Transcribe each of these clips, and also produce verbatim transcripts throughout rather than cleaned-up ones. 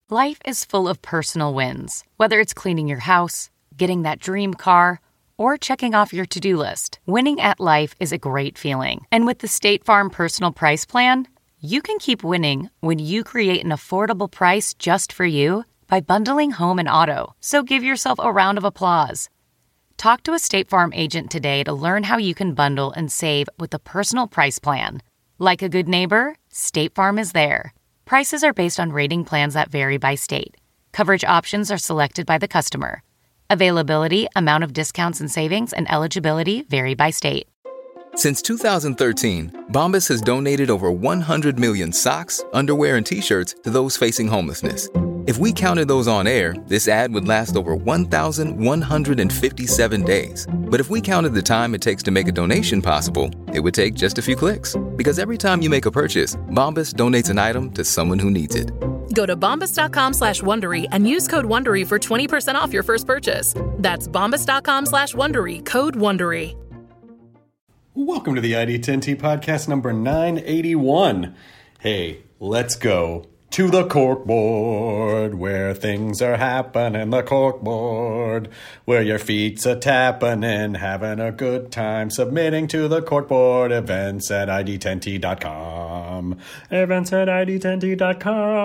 Life is full of personal wins, whether it's cleaning your house, getting that dream car, or checking off your to-do list. Winning at life is a great feeling. And with the State Farm Personal Price Plan, you can keep winning when you create an affordable price just for you by bundling home and auto. So give yourself a round of applause. Talk to a State Farm agent today to learn how you can bundle and save with the Personal Price Plan. Like a good neighbor, State Farm is there. Prices are based on rating plans that vary by state. Coverage options are selected by the customer. Availability, amount of discounts and savings, and eligibility vary by state. Since two thousand thirteen, Bombas has donated over one hundred million socks, underwear, and T-shirts to those facing homelessness. If we counted those on air, this ad would last over one thousand one hundred fifty-seven days. But if we counted the time it takes to make a donation possible, it would take just a few clicks. Because every time you make a purchase, Bombas donates an item to someone who needs it. Go to bombas.com slash Wondery and use code Wondery for twenty percent off your first purchase. That's bombas.com slash Wondery, code Wondery. Welcome to the I D ten T podcast number nine eighty-one. Hey, let's go to the corkboard where things are happening. The corkboard where your feet's a tapping and having a good time. Submitting to the corkboard. Events at I D ten T dot com. Events at I D ten T dot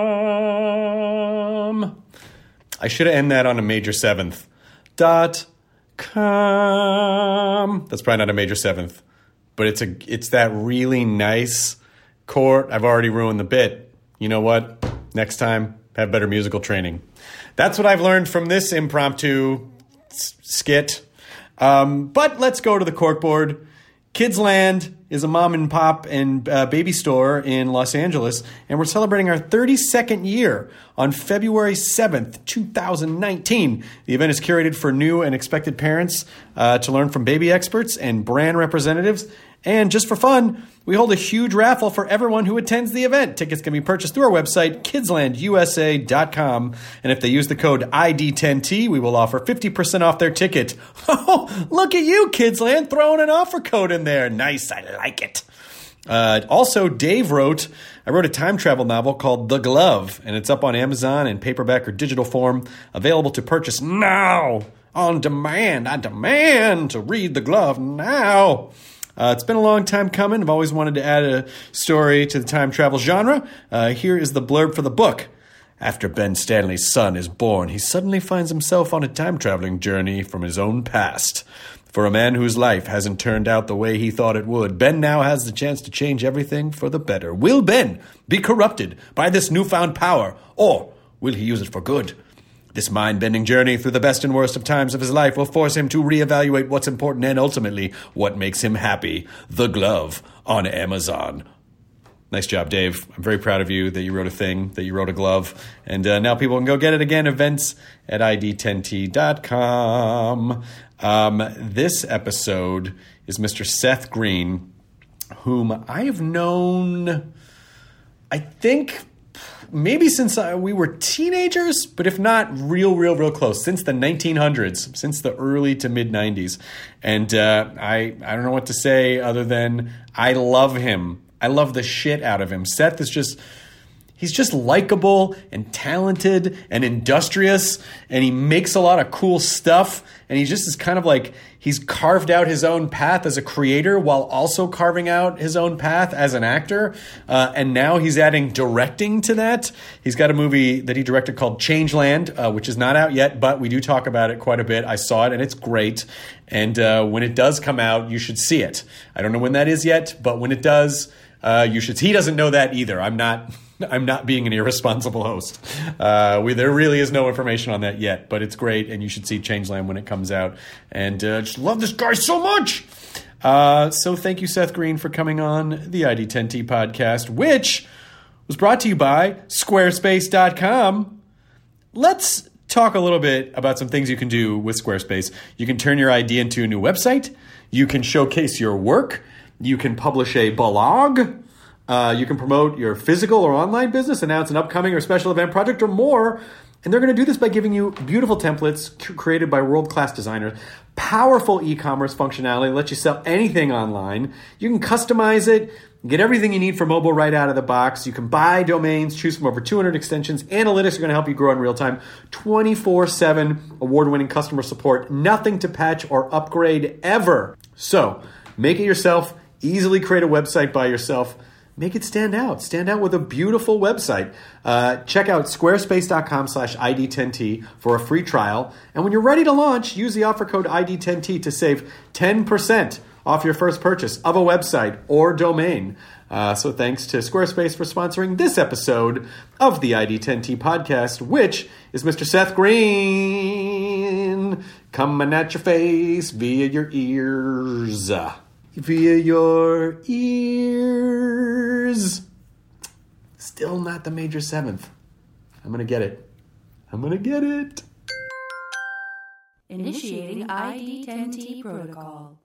com. I should have ended that on a major seventh. Dot com. That's probably not a major seventh. But it's a it's that really nice chord. I've already ruined the bit. You know what? Next time, have better musical training. That's what I've learned from this impromptu s- skit. Um, but let's go to the corkboard. Kidsland is a mom and pop and uh, baby store in Los Angeles, and we're celebrating our thirty-second year on February seventh, twenty nineteen. The event is curated for new and expected parents uh, to learn from baby experts and brand representatives. And just for fun, we hold a huge raffle for everyone who attends the event. Tickets can be purchased through our website, kidsland u s a dot com. And if they use the code I D ten T, we will offer fifty percent off their ticket. Oh, look at you, Kidsland, throwing an offer code in there. Nice, I like it. Uh, also, Dave wrote, I wrote a time travel novel called The Glove, and it's up on Amazon in paperback or digital form, available to purchase now, on demand. I demand to read The Glove now. Uh, it's been a long time coming. I've always wanted to add a story to the time travel genre. Uh, here is the blurb for the book. After Ben Stanley's son is born, he suddenly finds himself on a time-traveling journey from his own past. For a man whose life hasn't turned out the way he thought it would, Ben now has the chance to change everything for the better. Will Ben be corrupted by this newfound power, or will he use it for good? This mind-bending journey through the best and worst of times of his life will force him to reevaluate what's important and ultimately what makes him happy. The Glove on Amazon. Nice job, Dave. I'm very proud of you that you wrote a thing, that you wrote a glove. And uh, now people can go get it again. Events at I D ten T dot com. Um, this episode is Mister Seth Green, whom I have known, I think, maybe since uh, we were teenagers, but if not, real, real, real close. Since the nineteen hundreds, since the early to mid-nineties. And uh, I, I don't know what to say other than I love him. I love the shit out of him. Seth is just, he's just likable and talented and industrious, and he makes a lot of cool stuff. And he just is kind of like, he's carved out his own path as a creator while also carving out his own path as an actor. Uh, and now he's adding directing to that. He's got a movie that he directed called Changeland, uh, which is not out yet, but we do talk about it quite a bit. I saw it, and it's great. And uh, when it does come out, you should see it. I don't know when that is yet, but when it does, uh, you should. He doesn't know that either. I'm not... I'm not being an irresponsible host. Uh, we, there really is no information on that yet, but it's great, and you should see Changeland when it comes out. And uh, just love this guy so much. Uh, so thank you, Seth Green, for coming on the I D ten T podcast, which was brought to you by Squarespace dot com. Let's talk a little bit about some things you can do with Squarespace. You can turn your idea into a new website. You can showcase your work. You can publish a blog. Uh, you can promote your physical or online business, announce an upcoming or special event project or more. And they're going to do this by giving you beautiful templates c- created by world-class designers, powerful e-commerce functionality that lets you sell anything online. You can customize it, get everything you need for mobile right out of the box. You can buy domains, choose from over two hundred extensions. Analytics are going to help you grow in real time. twenty-four seven award-winning customer support. Nothing to patch or upgrade ever. So make it yourself. Easily create a website by yourself. Make it stand out. Stand out with a beautiful website. Uh, check out squarespace.com slash ID 10T for a free trial. And when you're ready to launch, use the offer code I D ten T to save ten percent off your first purchase of a website or domain. Uh, so thanks to Squarespace for sponsoring this episode of the I D ten T podcast, which is Mister Seth Green coming at your face via your ears. Via your ears. Still not the major seventh. I'm going to get it. I'm going to get it. Initiating I D ten T protocol.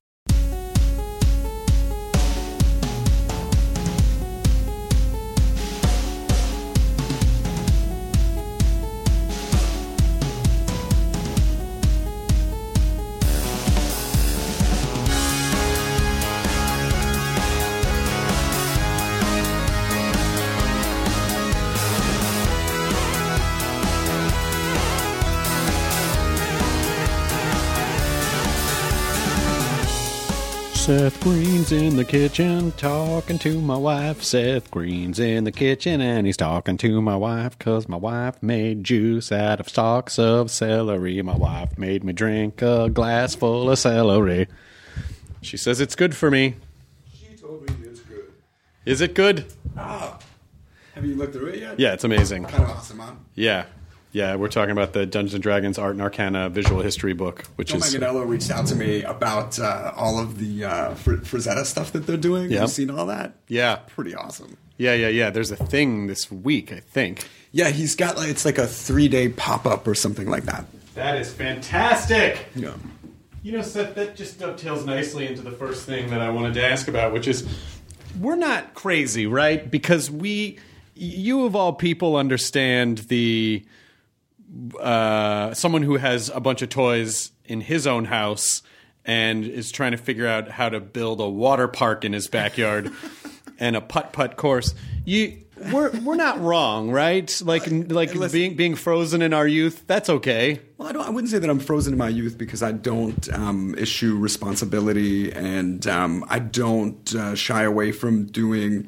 Seth Green's in the kitchen talking to my wife. Seth Green's in the kitchen and he's talking to my wife because my wife made juice out of stalks of celery. My wife made me drink a glass full of celery. She says it's good for me. She told me it's good. Is it good? Ah, have you looked through it yet? Yeah, it's amazing. Kind of awesome, huh? Yeah. Yeah, we're talking about the Dungeons and Dragons Art and Arcana visual history book, which Joe is... Manganiello reached out to me about uh, all of the uh, Fr- Frazetta stuff that they're doing. Yeah. You've seen all that? Yeah. Pretty awesome. Yeah, yeah, yeah. There's a thing this week, I think. Yeah, he's got like, it's like a three-day pop-up or something like that. That is fantastic! Yeah. You know, Seth, that just dovetails nicely into the first thing that I wanted to ask about, which is, we're not crazy, right? Because we, you of all people understand the... Uh, someone who has a bunch of toys in his own house and is trying to figure out how to build a water park in his backyard and a putt-putt course. You, we're we're not wrong, right? Like like Listen, being being frozen in our youth, that's okay. Well, I don't. I wouldn't say that I'm frozen in my youth because I don't um, issue responsibility and um, I don't uh, shy away from doing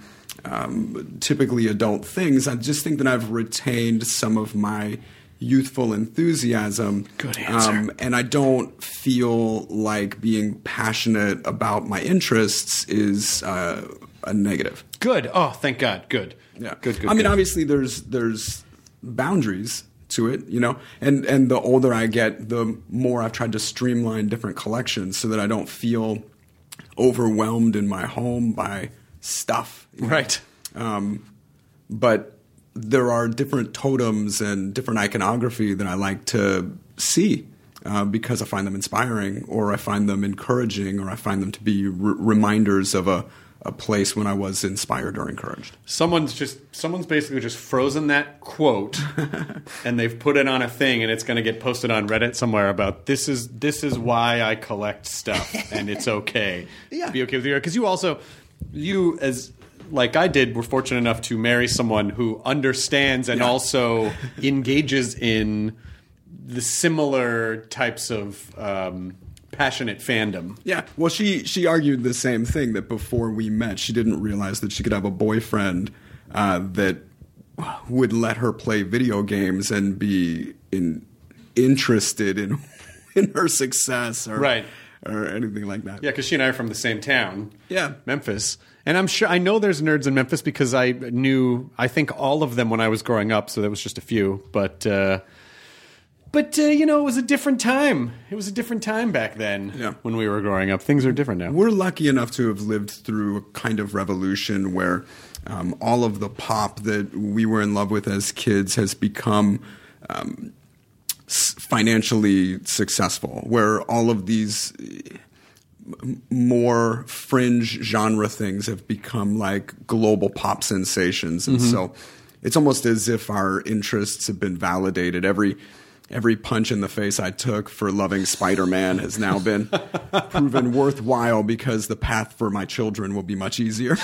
um, typically adult things. I just think that I've retained some of my youthful enthusiasm. Good answer. Um, and I don't feel like being passionate about my interests is uh, a negative. Good. Oh, thank God. Good. Yeah. Good, good, I mean, good. obviously there's there's boundaries to it, you know? And and the older I get, the more I've tried to streamline different collections so that I don't feel overwhelmed in my home by stuff. you know? Right. Um, but there are different totems and different iconography that I like to see uh, because I find them inspiring or I find them encouraging or I find them to be r- reminders of a, a place when I was inspired or encouraged. Someone's just someone's basically just frozen that quote and they've put it on a thing and it's going to get posted on Reddit somewhere about this is this is why I collect stuff and it's okay. Yeah. Be okay with you because you also you as like I did were fortunate enough to marry someone who understands and Yeah. also engages in the similar types of um, passionate fandom. Yeah, well, she she argued the same thing, that before we met, she didn't realize that she could have a boyfriend uh, that would let her play video games and be in, interested in in her success or Right. or anything like that. Yeah, because she and I are from the same town. Yeah. Memphis. And I'm sure I know there's nerds in Memphis because I knew I think all of them when I was growing up, so there was just a few. But uh, but uh, you know, it was a different time. It was a different time back then. Yeah. When we were growing up, things are different now. We're lucky enough to have lived through a kind of revolution where um, all of the pop that we were in love with as kids has become um, s- financially successful, where all of these more fringe genre things have become like global pop sensations. And Mm-hmm. so it's almost as if our interests have been validated. Every every punch in the face I took for loving Spider-Man has now been proven worthwhile because the path for my children will be much easier.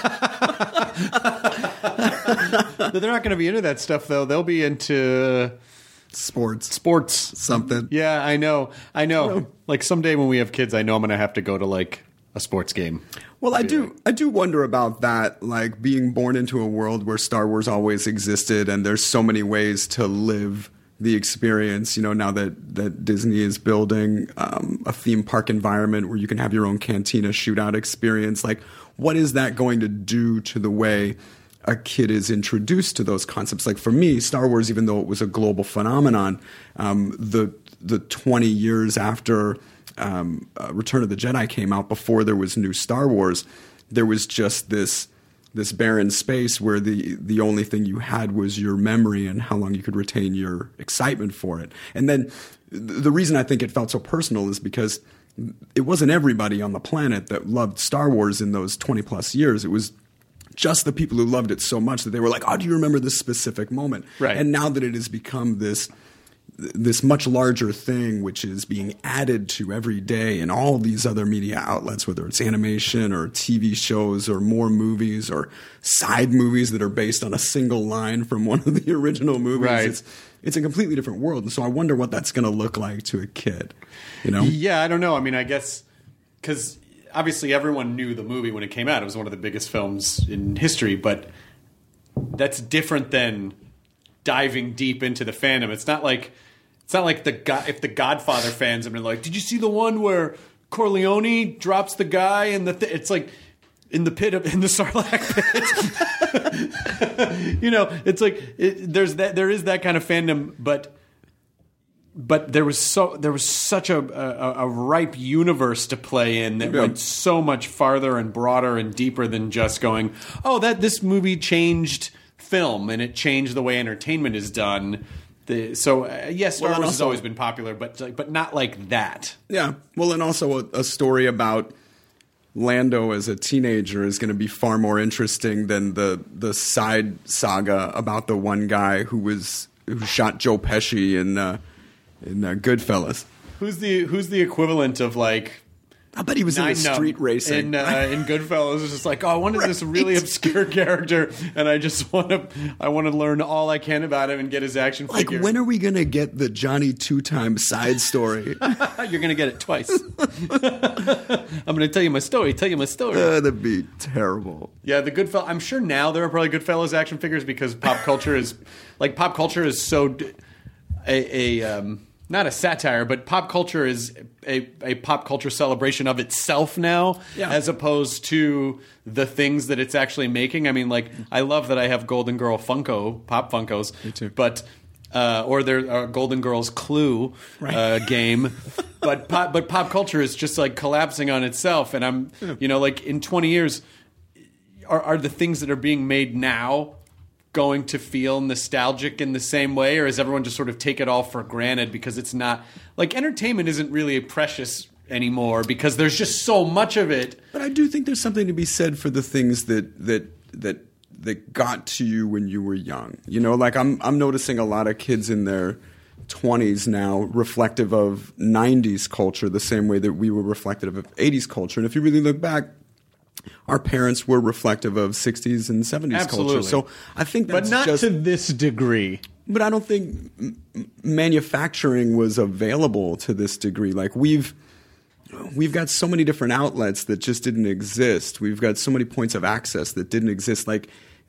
They're not going to be into that stuff, though. They'll be into sports. Sports. Something. Yeah, I know. I know. Like someday when we have kids, I know I'm going to have to go to like a sports game. Well, I do I do wonder about that, like being born into a world where Star Wars always existed and there's so many ways to live the experience, you know, now that, that Disney is building um, a theme park environment where you can have your own cantina shootout experience. Like, what is that going to do to the way a kid is introduced to those concepts? Like for me, Star Wars, even though it was a global phenomenon, um, the the twenty years after um, uh, Return of the Jedi came out, before there was new Star Wars, there was just this this barren space where the the only thing you had was your memory and how long you could retain your excitement for it. And then th- the reason I think it felt so personal is because it wasn't everybody on the planet that loved Star Wars in those twenty plus years. It was just the people who loved it so much that they were like, oh, do you remember this specific moment? Right. And now that it has become this this much larger thing, which is being added to every day in all these other media outlets, whether it's animation or T V shows or more movies or side movies that are based on a single line from one of the original movies. Right. It's, it's a completely different world. And so I wonder what that's going to look like to a kid, you know? Yeah, I don't know. I mean, I guess because obviously everyone knew the movie when it came out. It was one of the biggest films in history, but that's different than diving deep into the fandom. It's not like it's not like the God, if the Godfather fans have been like, did you see the one where Corleone drops the guy and the th-? It's like in the pit of in the Sarlacc pit. You know, it's like it, there's that there is that kind of fandom, but but there was so there was such a a, a ripe universe to play in that yeah. went so much farther and broader and deeper than just going, oh, that this movie changed film and it changed the way entertainment is done. The, so uh, yes, Star well, Wars also, has always been popular, but like, but not like that. Yeah. Well, and also a, a story about Lando as a teenager is going to be far more interesting than the the side saga about the one guy who was who shot Joe Pesci in uh, in uh, Goodfellas. Who's the who's the equivalent of like? I bet he was Nine in street Numb racing. in uh, in Goodfellas. It's just like, oh, I wanted Right. this really obscure character, and I just want to I want to learn all I can about him and get his action Like, figure. when are we going to get the Johnny Two-Time side story? You're gonna get it twice. I'm gonna tell you my story. Tell you my story. Uh, that'd be terrible. Yeah, the Goodfellas. I'm sure now there are probably Goodfellas action figures because pop culture is like pop culture is so d- a, a um, not a satire, but pop culture is a, a pop culture celebration of itself now, Yeah. as opposed to the things that it's actually making. I mean, like I love that I have Golden Girl Funko Pop Funkos, Me too. but. Uh, or their uh, Golden Girls Clue Right. uh, game, but pop, but pop culture is just like collapsing on itself, and I'm you know like in twenty years, are are the things that are being made now going to feel nostalgic in the same way, or is everyone just sort of take it all for granted because it's not like entertainment isn't really precious anymore because there's just so much of it. But I do think there's something to be said for the things that that that that got to you when you were young. You know, like I'm I'm noticing a lot of kids in their twenties now reflective of nineties culture the same way that we were reflective of eighties culture. And if you really look back, our parents were reflective of sixties and seventies Absolutely. culture. So I think that's But not just to this degree. But I don't think m- manufacturing was available to this degree. Like we've we've got so many different outlets that just didn't exist. We've got so many points of access that didn't exist. Like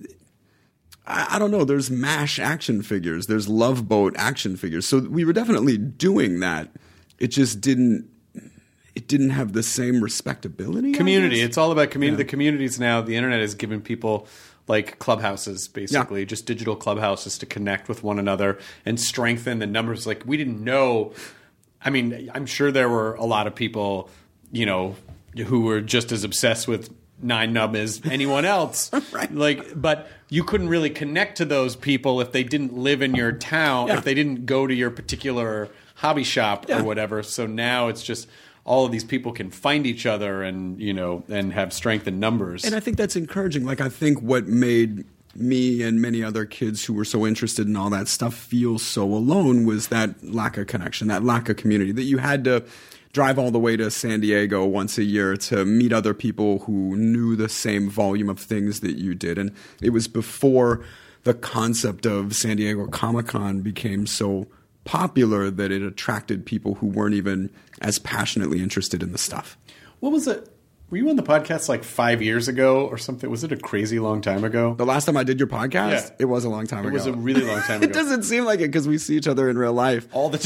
I, I don't know. There's MASH action figures. There's Love Boat action figures. So we were definitely doing that. It just didn't. It didn't have the same respectability. I Community. guess. It's all about community. Yeah. The communities now, the internet has given people like clubhouses, basically, Yeah. just digital clubhouses to connect with one another and strengthen the numbers. Like we didn't know. I mean, I'm sure there were a lot of people, you know, who were just as obsessed with Nine Nub as anyone else. Right. Like, but you couldn't really connect to those people if they didn't live in your town, Yeah. if they didn't go to your particular hobby shop Yeah. or whatever. So now it's just all of these people can find each other and, you know, and have strength in numbers. And I think that's encouraging. Like I think what made me and many other kids who were so interested in all that stuff feel so alone was that lack of connection, that lack of community, that you had to drive all the way to San Diego once a year to meet other people who knew the same volume of things that you did. And it was before the concept of San Diego Comic-Con became so popular that it attracted people who weren't even as passionately interested in the stuff. What was it? Were you on the podcast like five years ago or something? Was it a crazy long time ago? The last time I did your podcast? Yeah. It was a long time it ago. It was a really long time ago. It doesn't seem like it because we see each other in real life. All the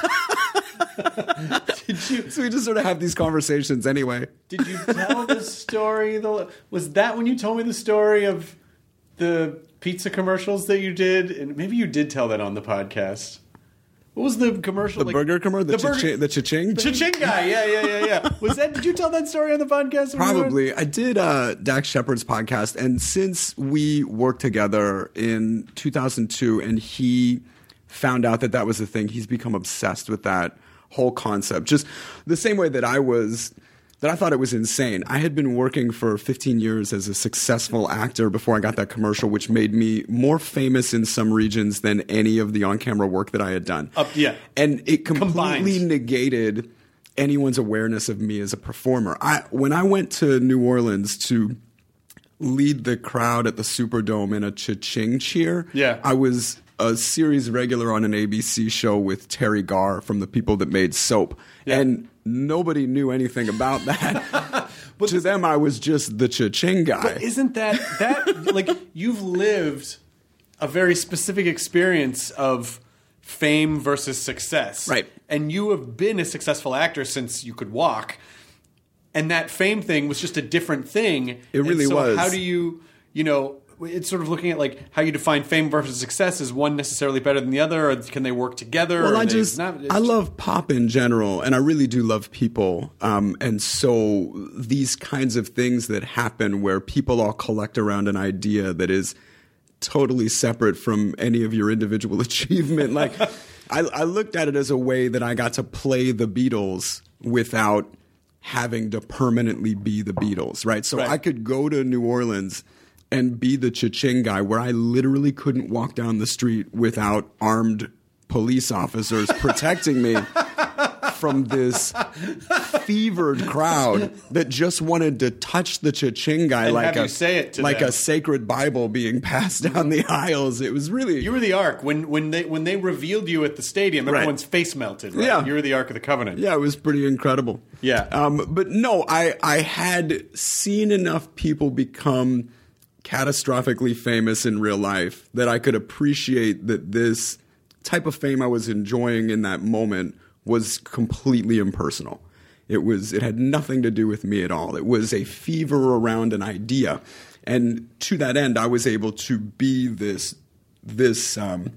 time. Did you, so we just sort of have these conversations anyway. Did you tell the story? The, was that when you told me the story of the pizza commercials that you did? And maybe you did tell that on the podcast. What was the commercial? The like, burger commercial? The, the, burger, cha-ching, the cha-ching? Cha-ching guy. Yeah, yeah, yeah, yeah. Was that, did you tell that story on the podcast? Probably. I did uh, Dax Shepard's podcast. And since we worked together in two thousand two and he found out that that was the thing, he's become obsessed with that whole concept. Just the same way that I was... that I thought it was insane. I had been working for fifteen years as a successful actor before I got that commercial, which made me more famous in some regions than any of the on-camera work that I had done. Uh, yeah. And it completely Combined. negated anyone's awareness of me as a performer. I when I went to New Orleans to lead the crowd at the Superdome in a cha-ching cheer, yeah. I was a series regular on an A B C show with Terry Garr from the people that made Soap. Yeah. And nobody knew anything about that. But to them, I was just the cha-ching guy. But isn't that, that like, you've lived a very specific experience of fame versus success. Right. And you have been a successful actor since you could walk. And that fame thing was just a different thing. It really and so was. How do you, you know, it's sort of looking at like how you define fame versus success. Is one necessarily better than the other, or can they work together? Well, or I they just not, I love pop in general, and I really do love people. Um, and so these kinds of things that happen where people all collect around an idea that is totally separate from any of your individual achievement. Like I, I looked at it as a way that I got to play the Beatles without having to permanently be the Beatles, right? So Right. I could go to New Orleans and be the cha-ching guy where I literally couldn't walk down the street without armed police officers protecting me from this fevered crowd that just wanted to touch the cha-ching guy And like have a you say it to like them. a sacred Bible being passed down the aisles. It was really You were the Ark when when they when they revealed you at the stadium. Right. Everyone's face melted. Right? Yeah. You were the Ark of the Covenant. Yeah, it was pretty incredible. Yeah. Um, but no, I, I had seen enough people become catastrophically famous in real life that I could appreciate that this type of fame I was enjoying in that moment was completely impersonal. It was it had nothing to do with me at all. It was a fever around an idea. And to that end, I was able to be this this um,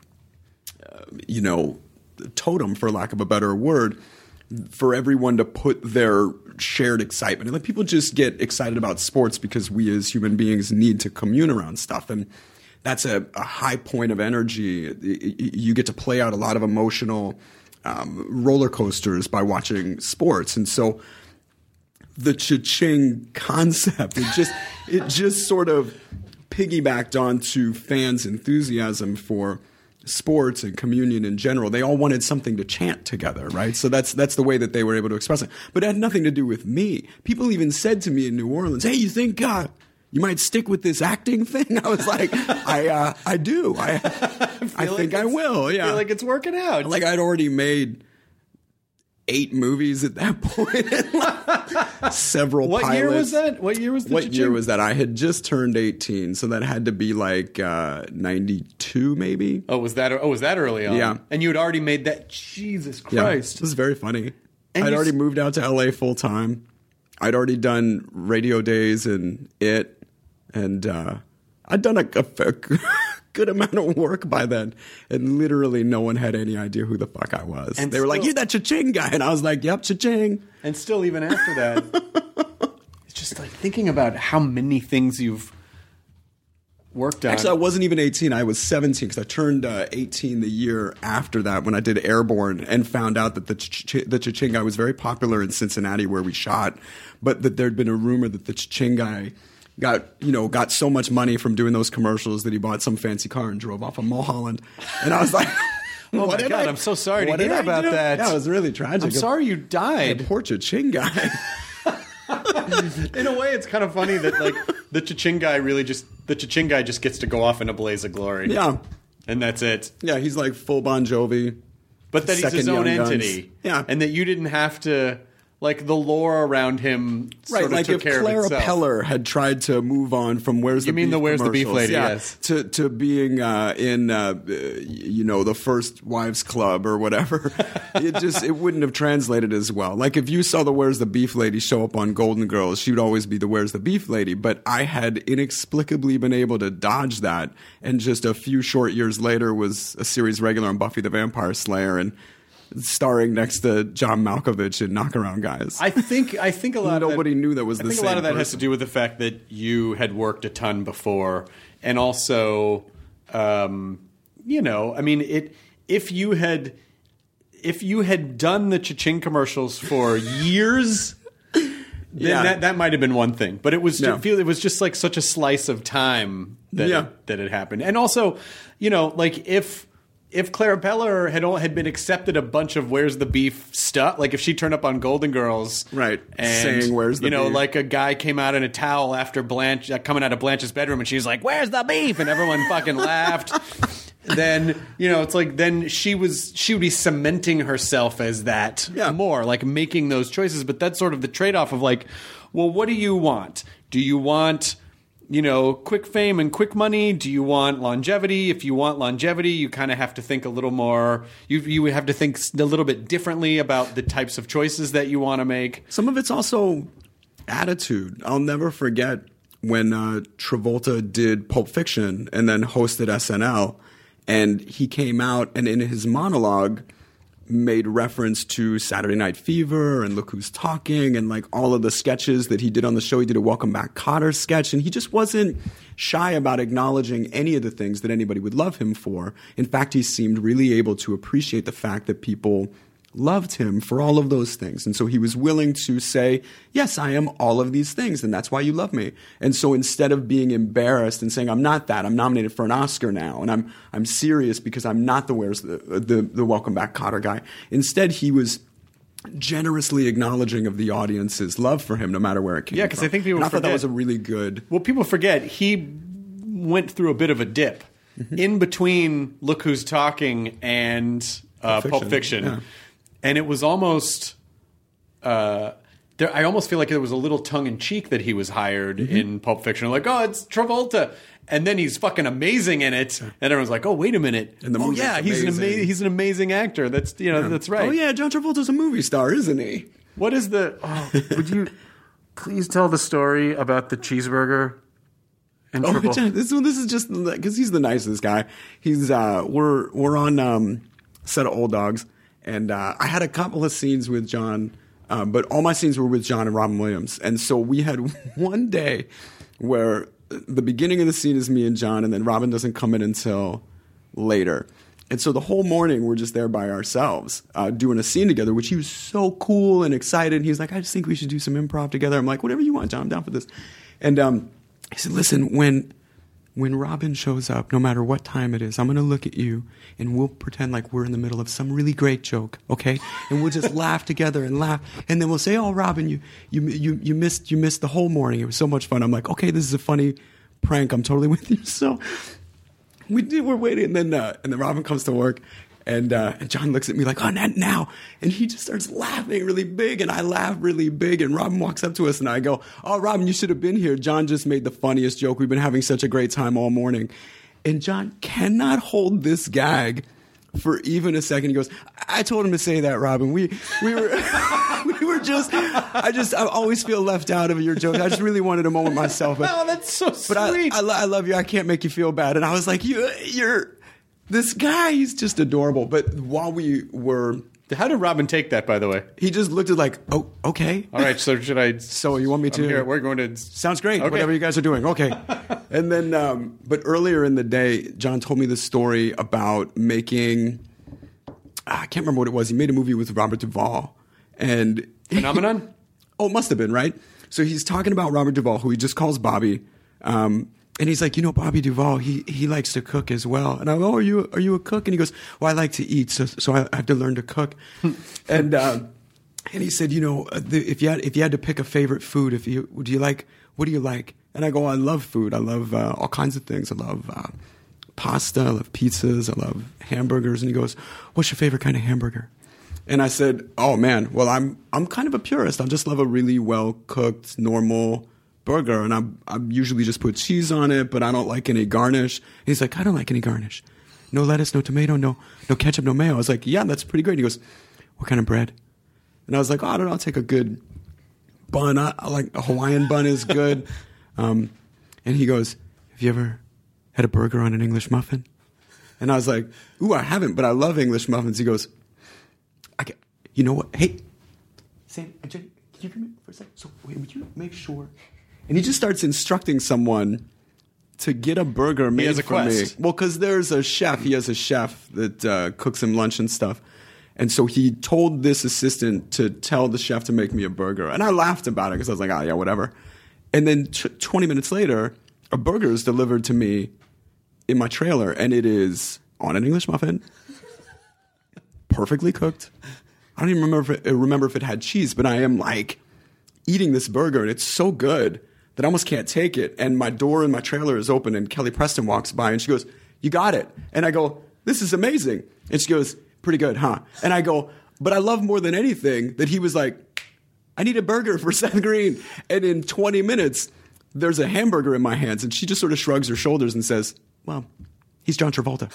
uh, you know, totem, for lack of a better word, for everyone to put their shared excitement. And like people just get excited about sports because we as human beings need to commune around stuff. And that's a, a high point of energy. You get to play out a lot of emotional um, roller coasters by watching sports. And so the cha-ching concept, it just it just sort of piggybacked onto fans' enthusiasm for sports and communion in general. They all wanted something to chant together, right? So that's that's the way that they were able to express it. But it had nothing to do with me. People even said to me in New Orleans, "Hey, you think uh, you might stick with this acting thing?" I was like, "I uh, I do. I I, I like think I it's- will." Yeah, I feel like it's working out. like I'd already made eight movies at that point. Several what pilots. year was that? What year was the What cha-ching? year was that? I had just turned eighteen, so that had to be like uh, ninety-two, maybe. Oh, was that? Oh, was that early on? Yeah. And you had already made that. Jesus Yeah, Christ! it was very funny. And I'd you already s- moved out to L A full time. I'd already done radio days and it, and uh, I'd done a, a, a good amount of work by then, and literally no one had any idea who the fuck I was. And they were like, still- "You're that cha-ching guy," and I was like, "Yep, cha-ching." And still, even after that, it's just like thinking about how many things you've worked on. Actually, I wasn't even eighteen. I was seventeen because I turned uh, eighteen the year after that when I did Airborne and found out that the ch- the cha-ching guy was very popular in Cincinnati where we shot, but that there'd been a rumor that the cha-ching guy got you know got so much money from doing those commercials that he bought some fancy car and drove off of Mulholland. And I was like, oh what my did God, I, I'm so sorry to what did hear I about do? that. Yeah, it was really tragic. I'm sorry you The died. poor Cha-Ching guy. In a way, it's kind of funny that like the Cha-Ching guy really just the Cha-Ching guy just gets to go off in a blaze of glory. Yeah, and that's it. yeah, he's like full Bon Jovi. But that he's his Second own Young Guns. entity. Yeah. And that you didn't have to, like, the lore around him sort Right, of like took if care Clara of itself. Peller had tried to move on from Where's You the mean Beef the Where's the Beef commercials, lady, yeah, yes. to to being uh, in uh, you know the First Wives Club or whatever, it just it wouldn't have translated as well. Like if you saw the Where's the Beef lady show up on Golden Girls, she would always be the Where's the Beef lady. But I had inexplicably been able to dodge that, and just a few short years later was a series regular on Buffy the Vampire Slayer and starring next to John Malkovich in Knockaround Guys. I think I think a lot Nobody of that, knew that was I the think same a lot of that has person. to do with the fact that you had worked a ton before, and also, um, you know, I mean, it if you had if you had done the Cha-Ching commercials for years. Then Yeah. that, that might have been one thing, but it was Yeah. ju- feel it was just like such a slice of time that Yeah. it, that it happened, and also, you know, like if if Clara Peller had all, had been accepted a bunch of Where's the Beef stuff, like if she turned up on Golden Girls, Right, and saying Where's the you know, beef? like a guy came out in a towel after Blanche uh, coming out of Blanche's bedroom, and she's like, "Where's the beef?" and everyone fucking laughed. Then you know it's like then she was she would be cementing herself as that Yeah. more, like making those choices. But that's sort of the trade-off of like, well, what do you want? Do you want, you know, quick fame and quick money? Do you want longevity? If you want longevity, you kind of have to think a little more. You you would have to think a little bit differently about the types of choices that you want to make. Some of it's also attitude. I'll never forget when uh, Travolta did Pulp Fiction and then hosted S N L, and he came out and in his monologue made reference to Saturday Night Fever and Look Who's Talking and like all of the sketches that he did on the show. He did a Welcome Back Kotter sketch, and he just wasn't shy about acknowledging any of the things that anybody would love him for. In fact, he seemed really able to appreciate the fact that people loved him for all of those things. And so he was willing to say, yes, I am all of these things, and that's why you love me. And so instead of being embarrassed and saying, I'm not that, I'm nominated for an Oscar now, and I'm I'm serious because I'm not the Where's the the, the Welcome Back Kotter guy. Instead, he was generously acknowledging of the audience's love for him, no matter where it came from. Yeah, 'cause I think people and I thought that forget- was a really good... Well, people forget he went through a bit of a dip in between Look Who's Talking and uh, Pulp Pulp Fiction, Fiction, yeah. and it was almost. Uh, there, I almost feel like there was a little tongue in cheek that he was hired Mm-hmm. in Pulp Fiction, like, oh, it's Travolta, and then he's fucking amazing in it, and everyone's like, oh, wait a minute, And the oh movie's yeah, he's an amazing. amazing, he's an amazing actor. That's you know, that's right. Oh, yeah, John Travolta's a movie star, isn't he? What is the? Oh, would you please tell the story about the cheeseburger? And Oh, Travolta? John, this one, this is just because he's the nicest guy. He's uh, we're we're on um, set of Old Dogs, and uh, I had a couple of scenes with John, um, but all my scenes were with John and Robin Williams. And so we had one day where the beginning of the scene is me and John, and then Robin doesn't come in until later. And so the whole morning we're just there by ourselves uh, doing a scene together, which he was so cool and excited. And he was like, I just think we should do some improv together. I'm like, whatever you want, John, I'm down for this. And um, he said, listen, when when Robin shows up, no matter what time it is, I'm going to look at you and we'll pretend like we're in the middle of some really great joke, okay? And we'll just laugh together and laugh. And then we'll say, oh, Robin, you, you, you, you, missed, you missed the whole morning. It was so much fun. I'm like, okay, this is a funny prank. I'm totally with you. So we did, we're waiting. And then, uh, and then Robin comes to work. And, uh, and John looks at me like, oh, not now. And he just starts laughing really big. And I laugh really big. And Robin walks up to us and I go, oh, Robin, you should have been here. John just made the funniest joke. We've been having such a great time all morning. And John cannot hold this gag for even a second. He goes, I told him to say that, Robin. We, we were, we were just, I just, I always feel left out of your jokes. I just really wanted a moment myself. But, Oh, that's so sweet. but I, I, lo- I love you. I can't make you feel bad. And I was like, you, you're, this guy, he's just adorable. But while we were, How did Robin take that, by the way? he just looked at like, oh, okay. All right, so should I? So you want me I'm to? here. We're going to. Sounds great. Okay. Whatever you guys are doing. Okay. And then, um, but earlier in the day, John told me the story about making, I can't remember what it was. He made a movie with Robert Duvall. And Phenomenon? oh, it must have been, right? So he's talking about Robert Duvall, who he just calls Bobby. Um, and he's like, you know, Bobby Duvall, he he likes to cook as well. And I go, oh, are you are you a cook? And he goes, well, I like to eat, so so I have to learn to cook. and uh, and he said, you know, the, if you had if you had to pick a favorite food, if you do you like what do you like? And I go, I love food. I love uh, all kinds of things. I love uh, pasta. I love pizzas. I love hamburgers. And he goes, what's your favorite kind of hamburger? And I said, oh, man, well, I'm I'm kind of a purist. I just love a really well-cooked, normal burger. And I I usually just put cheese on it, but I don't like any garnish. And he's like, I don't like any garnish. No lettuce, no tomato, no no ketchup, no mayo. I was like, yeah, that's pretty great. He goes, what kind of bread? And I was like, oh, I don't know. I'll take a good bun. I, I like a Hawaiian bun is good. Um, and he goes, have you ever had a burger on an English muffin? And I was like, ooh, I haven't, but I love English muffins. He goes, I can, you know what? Hey, Sam, can you come in for a second? So wait, would you make sure? And he just starts instructing someone to get a burger made he has a for quest. me. Well, because there's a chef. He has a chef that uh, cooks him lunch and stuff. And so he told this assistant to tell the chef to make me a burger. And I laughed about it because I was like, oh, yeah, whatever. And then t- twenty minutes later, a burger is delivered to me in my trailer, and it is on an English muffin, perfectly cooked. I don't even remember if it, remember if it had cheese, but I am like eating this burger, and it's so good that I almost can't take it. And my door in my trailer is open, and Kelly Preston walks by, and she goes, you got it. And I go, this is amazing. And she goes, pretty good, huh? And I go, but I love more than anything that he was like, I need a burger for Seth Green. And in twenty minutes, there's a hamburger in my hands. And she just sort of shrugs her shoulders and says, well, he's John Travolta.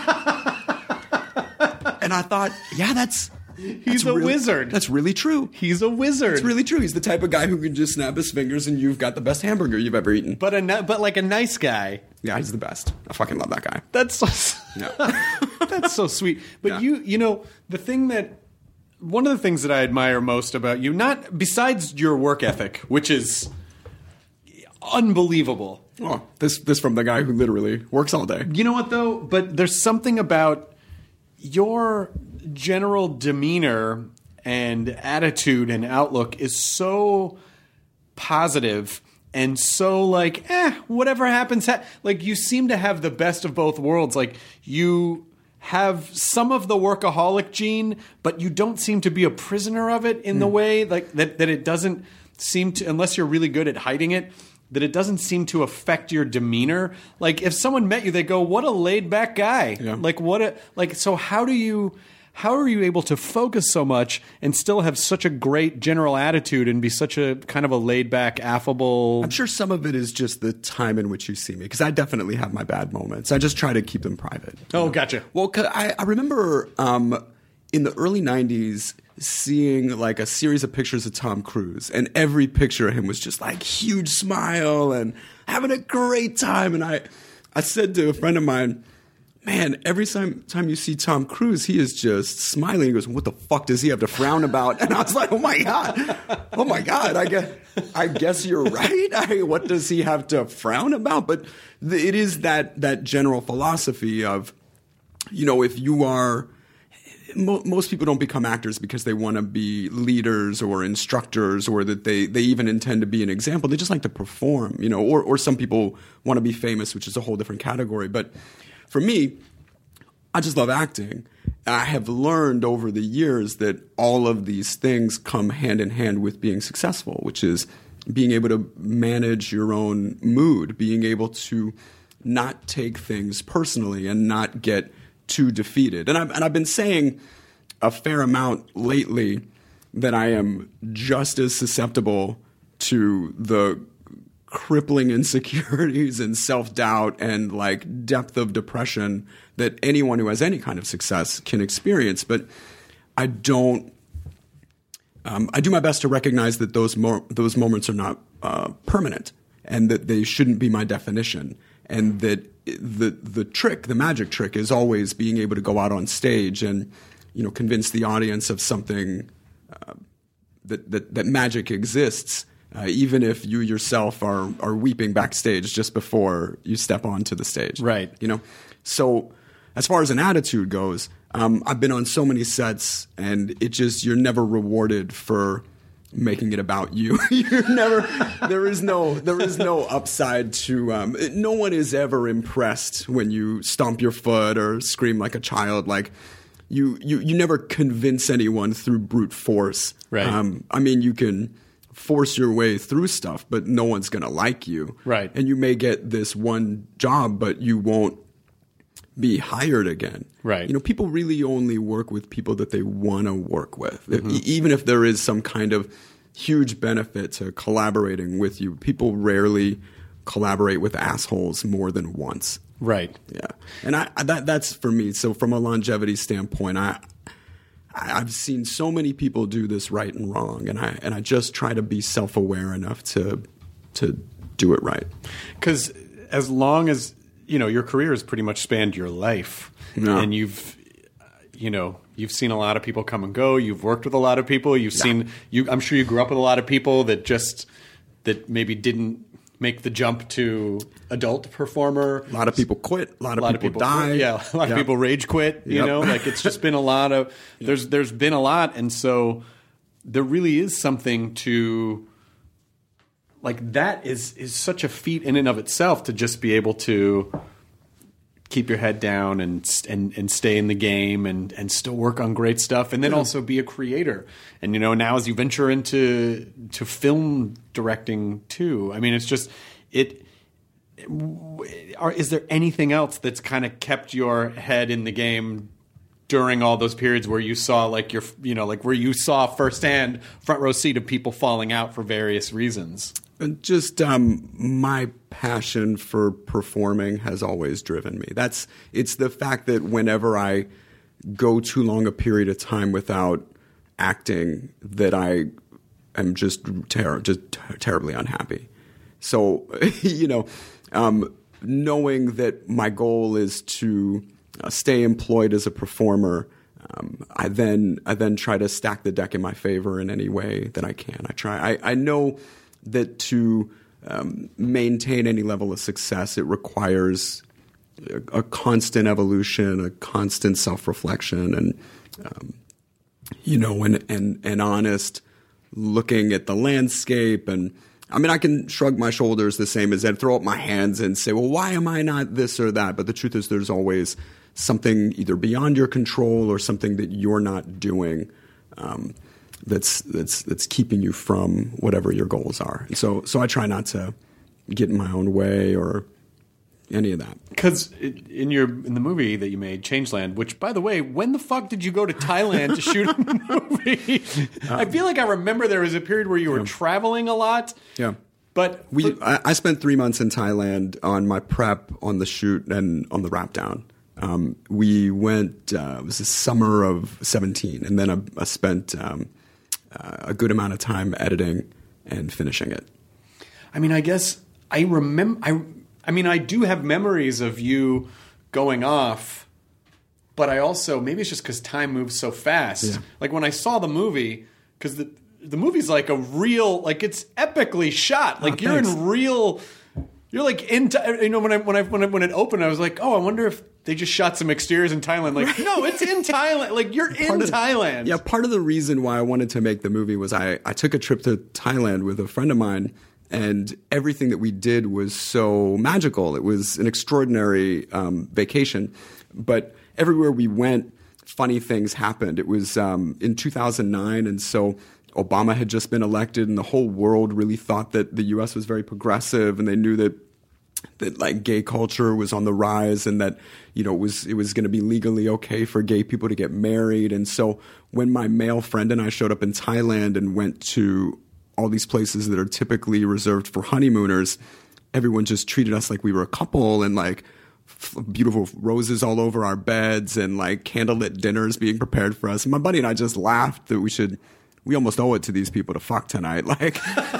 And I thought, yeah, that's... He's that's a really, wizard. That's really true. He's a wizard. It's really true. He's the type of guy who can just snap his fingers and you've got the best hamburger you've ever eaten. But a but like a nice guy. Yeah, he's the best. I fucking love that guy. That's so, Yeah. that's so sweet. But Yeah. you, you know, the thing that one of the things that I admire most about you, not besides your work ethic, which is unbelievable. Oh, this this from the guy who literally works all day. You know what though? But there's something about your general demeanor and attitude and outlook is so positive and so like, eh, whatever happens. Ha-. Like you seem to have the best of both worlds. Like you have some of the workaholic gene, but you don't seem to be a prisoner of it in mm. the way like that, that it doesn't seem to, unless you're really good at hiding it, that it doesn't seem to affect your demeanor. Like if someone met you, they go, what a laid back guy. Yeah. Like what a, like, so how do you, how are you able to focus so much and still have such a great general attitude and be such a kind of a laid back, affable? I'm sure some of it is just the time in which you see me, because I definitely have my bad moments. I just try to keep them private. Oh, know? Gotcha. Well, 'cause I, I remember um, in the early nineties seeing like a series of pictures of Tom Cruise, and every picture of him was just like huge smile and having a great time. And I, I said to a friend of mine, man, every time time you see Tom Cruise, he is just smiling. He goes, what the fuck does he have to frown about? And I was like, oh my God. Oh my God. I guess, I guess you're right. I, what does he have to frown about? But the, it is that, that general philosophy of, you know, if you are, mo- most people don't become actors because they want to be leaders or instructors or that they, they even intend to be an example. They just like to perform, you know, or, or some people want to be famous, which is a whole different category. But for me, I just love acting. I have learned over the years that all of these things come hand in hand with being successful, which is being able to manage your own mood, being able to not take things personally and not get too defeated. And I've, and I've been saying a fair amount lately that I am just as susceptible to the crippling insecurities and self-doubt and like depth of depression that anyone who has any kind of success can experience. But I don't, um, I do my best to recognize that those mo- those moments are not uh, permanent and that they shouldn't be my definition, and that the the trick, the magic trick, is always being able to go out on stage and, you know, convince the audience of something uh, that, that that magic exists. Uh, even if you yourself are are weeping backstage just before you step onto the stage. Right. You know? So as far as an attitude goes, um, I've been on so many sets, and it just, you're never rewarded for making it about you. You're never, there is no, there is no upside to, um, no one is ever impressed when you stomp your foot or scream like a child. Like you, you, you never convince anyone through brute force. Right. Um, I mean, you can force your way through stuff, but no one's going to like you. Right. And you may get this one job, but you won't be hired again. Right. You know, people really only work with people that they want to work with. Mm-hmm. If, even if there is some kind of huge benefit to collaborating with you, people rarely collaborate with assholes more than once. Right. Yeah. And I, that that's for me. So from a longevity standpoint, I I've seen so many people do this right and wrong, and I and I just try to be self-aware enough to to do it right. Because as long as you know, your career has pretty much spanned your life, yeah. and you've, you know, you've seen a lot of people come and go. You've worked with a lot of people. You've yeah. seen, you. I'm sure you grew up with a lot of people that just that maybe didn't make the jump to adult performer. A lot of people quit. A lot of, a lot people, of people die. Quit. Yeah, a lot yep. of people rage quit. You yep. know, like it's just been a lot of. There's there's been a lot, and so there really is something to. Like that is is such a feat in and of itself to just be able to keep your head down and and and stay in the game and and still work on great stuff, and then yeah. also be a creator. And you know, now as you venture into to film directing too, I mean, it's just it. Are, is there anything else that's kind of kept your head in the game during all those periods where you saw like your you know like where you saw firsthand front row seat of people falling out for various reasons? Just um, my passion for performing has always driven me. That's it's the fact that whenever I go too long a period of time without acting, that I am just ter- just ter- terribly unhappy. So you know, um, knowing that my goal is to uh, stay employed as a performer. Um, I then I then try to stack the deck in my favor in any way that I can. I try. I, I know. that to um, maintain any level of success, it requires a, a constant evolution, a constant self-reflection, and um, you know, and, and and honest looking at the landscape. And I mean, I can shrug my shoulders the same as Ed, throw up my hands and say, "Well, why am I not this or that?" But the truth is, there's always something either beyond your control or something that you're not doing. Um, That's that's that's keeping you from whatever your goals are. And so so I try not to get in my own way or any of that. Because in your in the movie that you made, Changeland, which by the way, when the fuck did you go to Thailand to shoot a movie? Um, I feel like I remember there was a period where you were yeah. traveling a lot. Yeah, but we I, I spent three months in Thailand on my prep, on the shoot, and on the wrap down. Um, we went. Uh, it was the summer of seventeen, and then I, I spent. Um, Uh, a good amount of time editing and finishing it. I mean, I guess I remember. I, I mean, I do have memories of you going off, but I also maybe it's just because time moves so fast. Yeah. Like when I saw the movie, because the the movie's like a real, like it's epically shot. Like oh, you're thanks. in real. You're like into, you know, when I when I when I, when it opened, I was like, oh, I wonder if they just shot some exteriors in Thailand. Like, right. no, it's in Thailand. Like, you're in of, Thailand. Yeah, part of the reason why I wanted to make the movie was I, I took a trip to Thailand with a friend of mine, and everything that we did was so magical. It was an extraordinary um, vacation. But everywhere we went, funny things happened. It was um, in two thousand nine, and so Obama had just been elected, and the whole world really thought that the U S was very progressive, and they knew that that like gay culture was on the rise, and that you know it was it was going to be legally okay for gay people to get married. And so when my male friend and I showed up in Thailand and went to all these places that are typically reserved for honeymooners, everyone just treated us like we were a couple, and like f- beautiful roses all over our beds, and like candlelit dinners being prepared for us. And my buddy and I just laughed that we should. We almost owe it to these people to fuck tonight. Like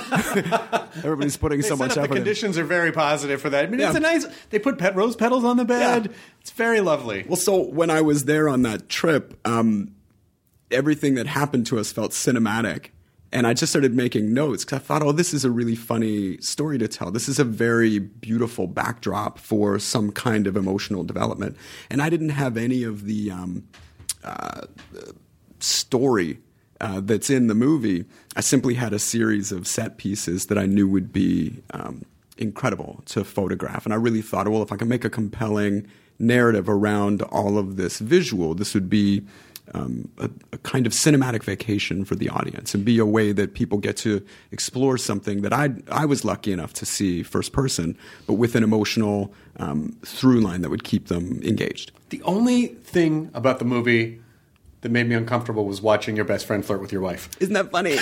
everybody's putting they so much effort. The conditions in. are very positive for that. I mean, yeah. it's a nice. They put pet rose petals on the bed. Yeah. It's very lovely. Well, so when I was there on that trip, um, everything that happened to us felt cinematic, and I just started making notes because I thought, oh, this is a really funny story to tell. This is a very beautiful backdrop for some kind of emotional development, and I didn't have any of the um, uh, story uh, that's in the movie, I simply had a series of set pieces that I knew would be um, incredible to photograph. And I really thought, well, if I can make a compelling narrative around all of this visual, this would be um, a, a kind of cinematic vacation for the audience and be a way that people get to explore something that I I was lucky enough to see first person, but with an emotional um, through line that would keep them engaged. The only thing about the movie that made me uncomfortable was watching your best friend flirt with your wife. Isn't that funny?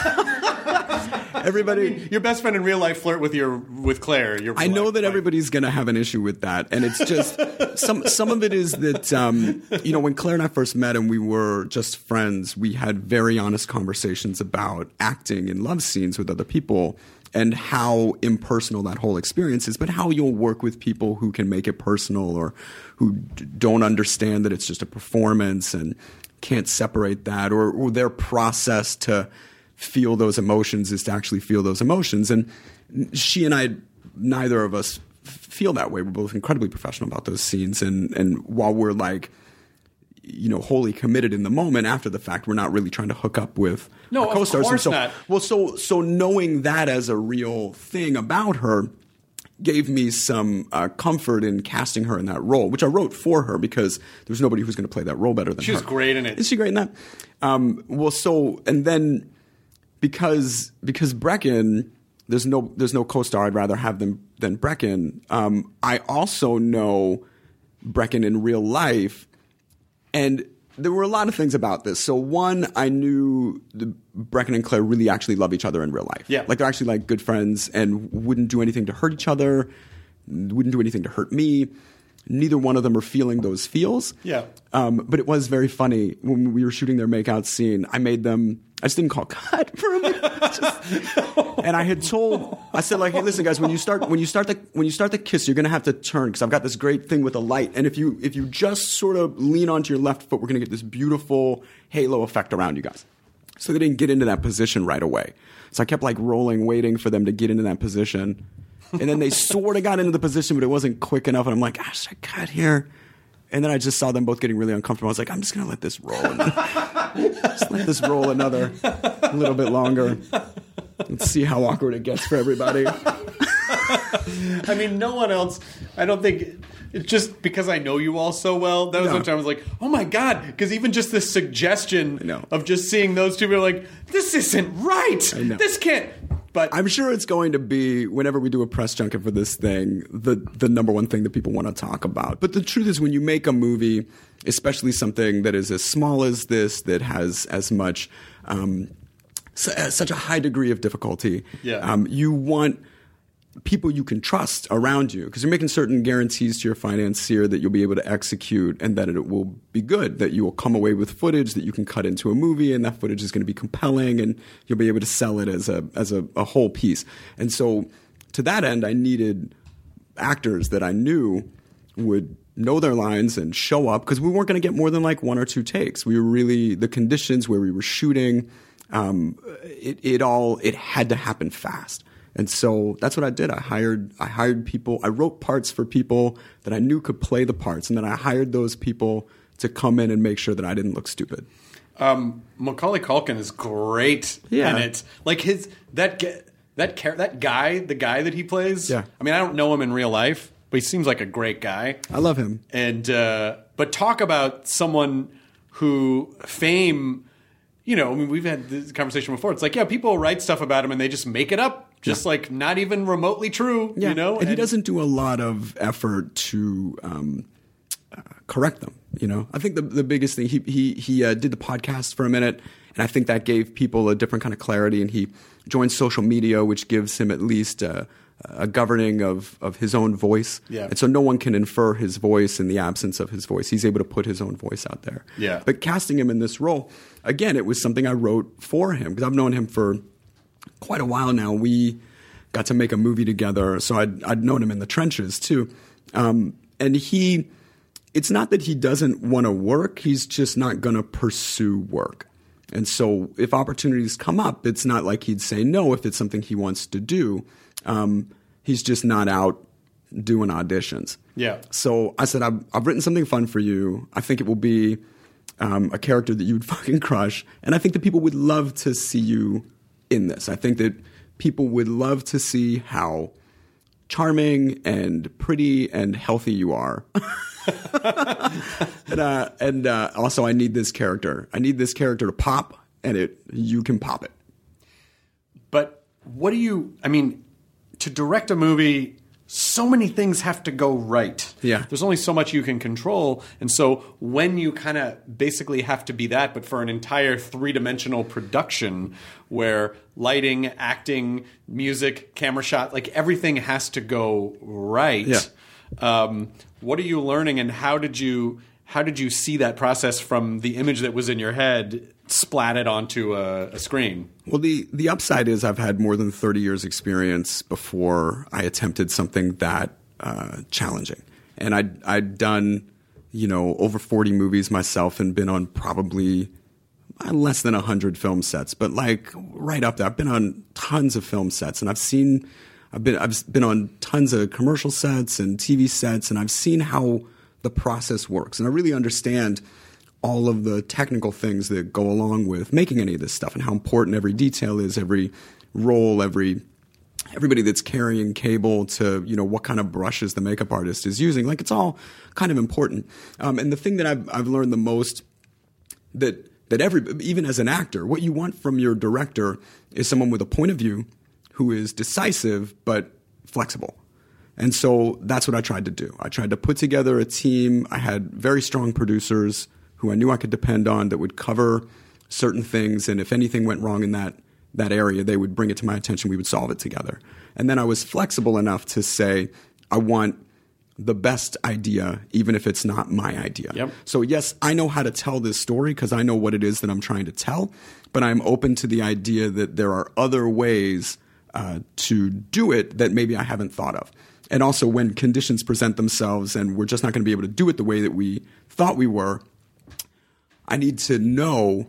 Everybody, I mean, your best friend in real life flirt with your with Claire. Your I know wife, that wife. everybody's going to have an issue with that, and it's just some some of it is that um, you know, when Claire and I first met and we were just friends, we had very honest conversations about acting in love scenes with other people and how impersonal that whole experience is, but how you'll work with people who can make it personal or who d- don't understand that it's just a performance and can't separate that, or, or their process to feel those emotions is to actually feel those emotions. And she and I, neither of us feel that way. We're both incredibly professional about those scenes. And, and while we're like, you know, wholly committed in the moment, after the fact, we're not really trying to hook up with no, our co-stars. Of course and so, not. Well, so, so knowing that as a real thing about her gave me some uh, comfort in casting her in that role, which I wrote for her because there was nobody who was going to play that role better than she her. She was great in it. Is she great in that? Um, well, so, and then because because Brecken, there's no there's no co-star I'd rather have than than Brecken. Um, I also know Brecken in real life, and there were a lot of things about this. So one, I knew the Brecken and Claire really actually love each other in real life. Yeah. Like they're actually like good friends and wouldn't do anything to hurt each other, wouldn't do anything to hurt me. Neither one of them are feeling those feels. Yeah. Um, but it was very funny when we were shooting their makeout scene. I made them, I just didn't call cut for a minute. Just, and I had told, I said like, hey, listen guys, when you start, when you start the, when you start the kiss, you're going to have to turn because I've got this great thing with a light. And if you, if you just sort of lean onto your left foot, we're going to get this beautiful halo effect around you guys. So they didn't get into that position right away. So I kept like rolling, waiting for them to get into that position. And then they sort of got into the position, but it wasn't quick enough. And I'm like, gosh, I got here. And then I just saw them both getting really uncomfortable. I was like, I'm just going to let this roll. Just let this roll another little bit longer. Let's see how awkward it gets for everybody. I mean, no one else, I don't think, it's just because I know you all so well. That was No. one time I was like, oh my God. Because even just this suggestion I know. of just seeing those two, we're like, this isn't right. I know. This can't. But I'm sure it's going to be, whenever we do a press junket for this thing, the, the number one thing that people want to talk about. But the truth is, when you make a movie, especially something that is as small as this, that has as much, um, su- uh, such a high degree of difficulty, Yeah. um, you want people you can trust around you because you're making certain guarantees to your financier that you'll be able to execute and that it will be good, that you will come away with footage that you can cut into a movie and that footage is going to be compelling and you'll be able to sell it as a as a, a whole piece. And so to that end, I needed actors that I knew would know their lines and show up because we weren't going to get more than like one or two takes. We were really, the conditions where we were shooting, um, it, it all, it had to happen fast. And so that's what I did. I hired I hired people. I wrote parts for people that I knew could play the parts, and then I hired those people to come in and make sure that I didn't look stupid. Um, Macaulay Culkin is great Yeah. in it. Like his that ga- that char- that guy, the guy that he plays. Yeah. I mean, I don't know him in real life, but he seems like a great guy. I love him. And uh, but talk about someone who fame. You know, I mean, we've had this conversation before. It's like, yeah, people write stuff about him and they just make it up, just Yeah. like not even remotely true. Yeah. You know, and he doesn't do a lot of effort to um, uh, correct them. You know, I think the the biggest thing he he he uh, did the podcast for a minute, and I think that gave people a different kind of clarity. And he joined social media, which gives him at least a, a governing of of his own voice. Yeah. And so no one can infer his voice in the absence of his voice. He's able to put his own voice out there. Yeah. But casting him in this role, again, it was something I wrote for him because I've known him for quite a while now. We got to make a movie together, so I'd, I'd known him in the trenches too. Um, and he, it's not that he doesn't want to work, he's just not going to pursue work. And so if opportunities come up, it's not like he'd say no if it's something he wants to do. Um, he's just not out doing auditions. Yeah. So I said, I've, I've written something fun for you. I think it will be um, a character that you would fucking crush. And I think that people would love to see you in this. I think that people would love to see how charming and pretty and healthy you are. and uh, and uh, also, I need this character. I need this character to pop, and it you can pop it. But what do you, I mean, to direct a movie, so many things have to go right. Yeah. There's only so much you can control. And so when you kind of basically have to be that, but for an entire three-dimensional production where lighting, acting, music, camera shot, like everything has to go right. Yeah. Um, what are you learning, and how did you how did you see that process from the image that was in your head splatted onto a, a screen? Well, the, the upside is I've had more than thirty years experience before I attempted something that uh, challenging. And I'd, I'd done, you know, over forty movies myself and been on probably less than one hundred film sets. But like right up there, I've been on tons of film sets, and I've seen, I've been, I've been on tons of commercial sets and T V sets, and I've seen how the process works. And I really understand all of the technical things that go along with making any of this stuff, and how important every detail is, every role, every everybody that's carrying cable to, you know, what kind of brushes the makeup artist is using. Like, it's all kind of important. Um, and the thing that I've, I've learned the most, that that every, even as an actor, what you want from your director is someone with a point of view who is decisive but flexible. And so that's what I tried to do. I tried to put together a team. I had very strong producers who I knew I could depend on, that would cover certain things. And if anything went wrong in that, that area, they would bring it to my attention. We would solve it together. And then I was flexible enough to say, I want the best idea, even if it's not my idea. Yep. So yes, I know how to tell this story because I know what it is that I'm trying to tell, but I'm open to the idea that there are other ways uh, to do it that maybe I haven't thought of. And also, when conditions present themselves and we're just not going to be able to do it the way that we thought we were, I need to know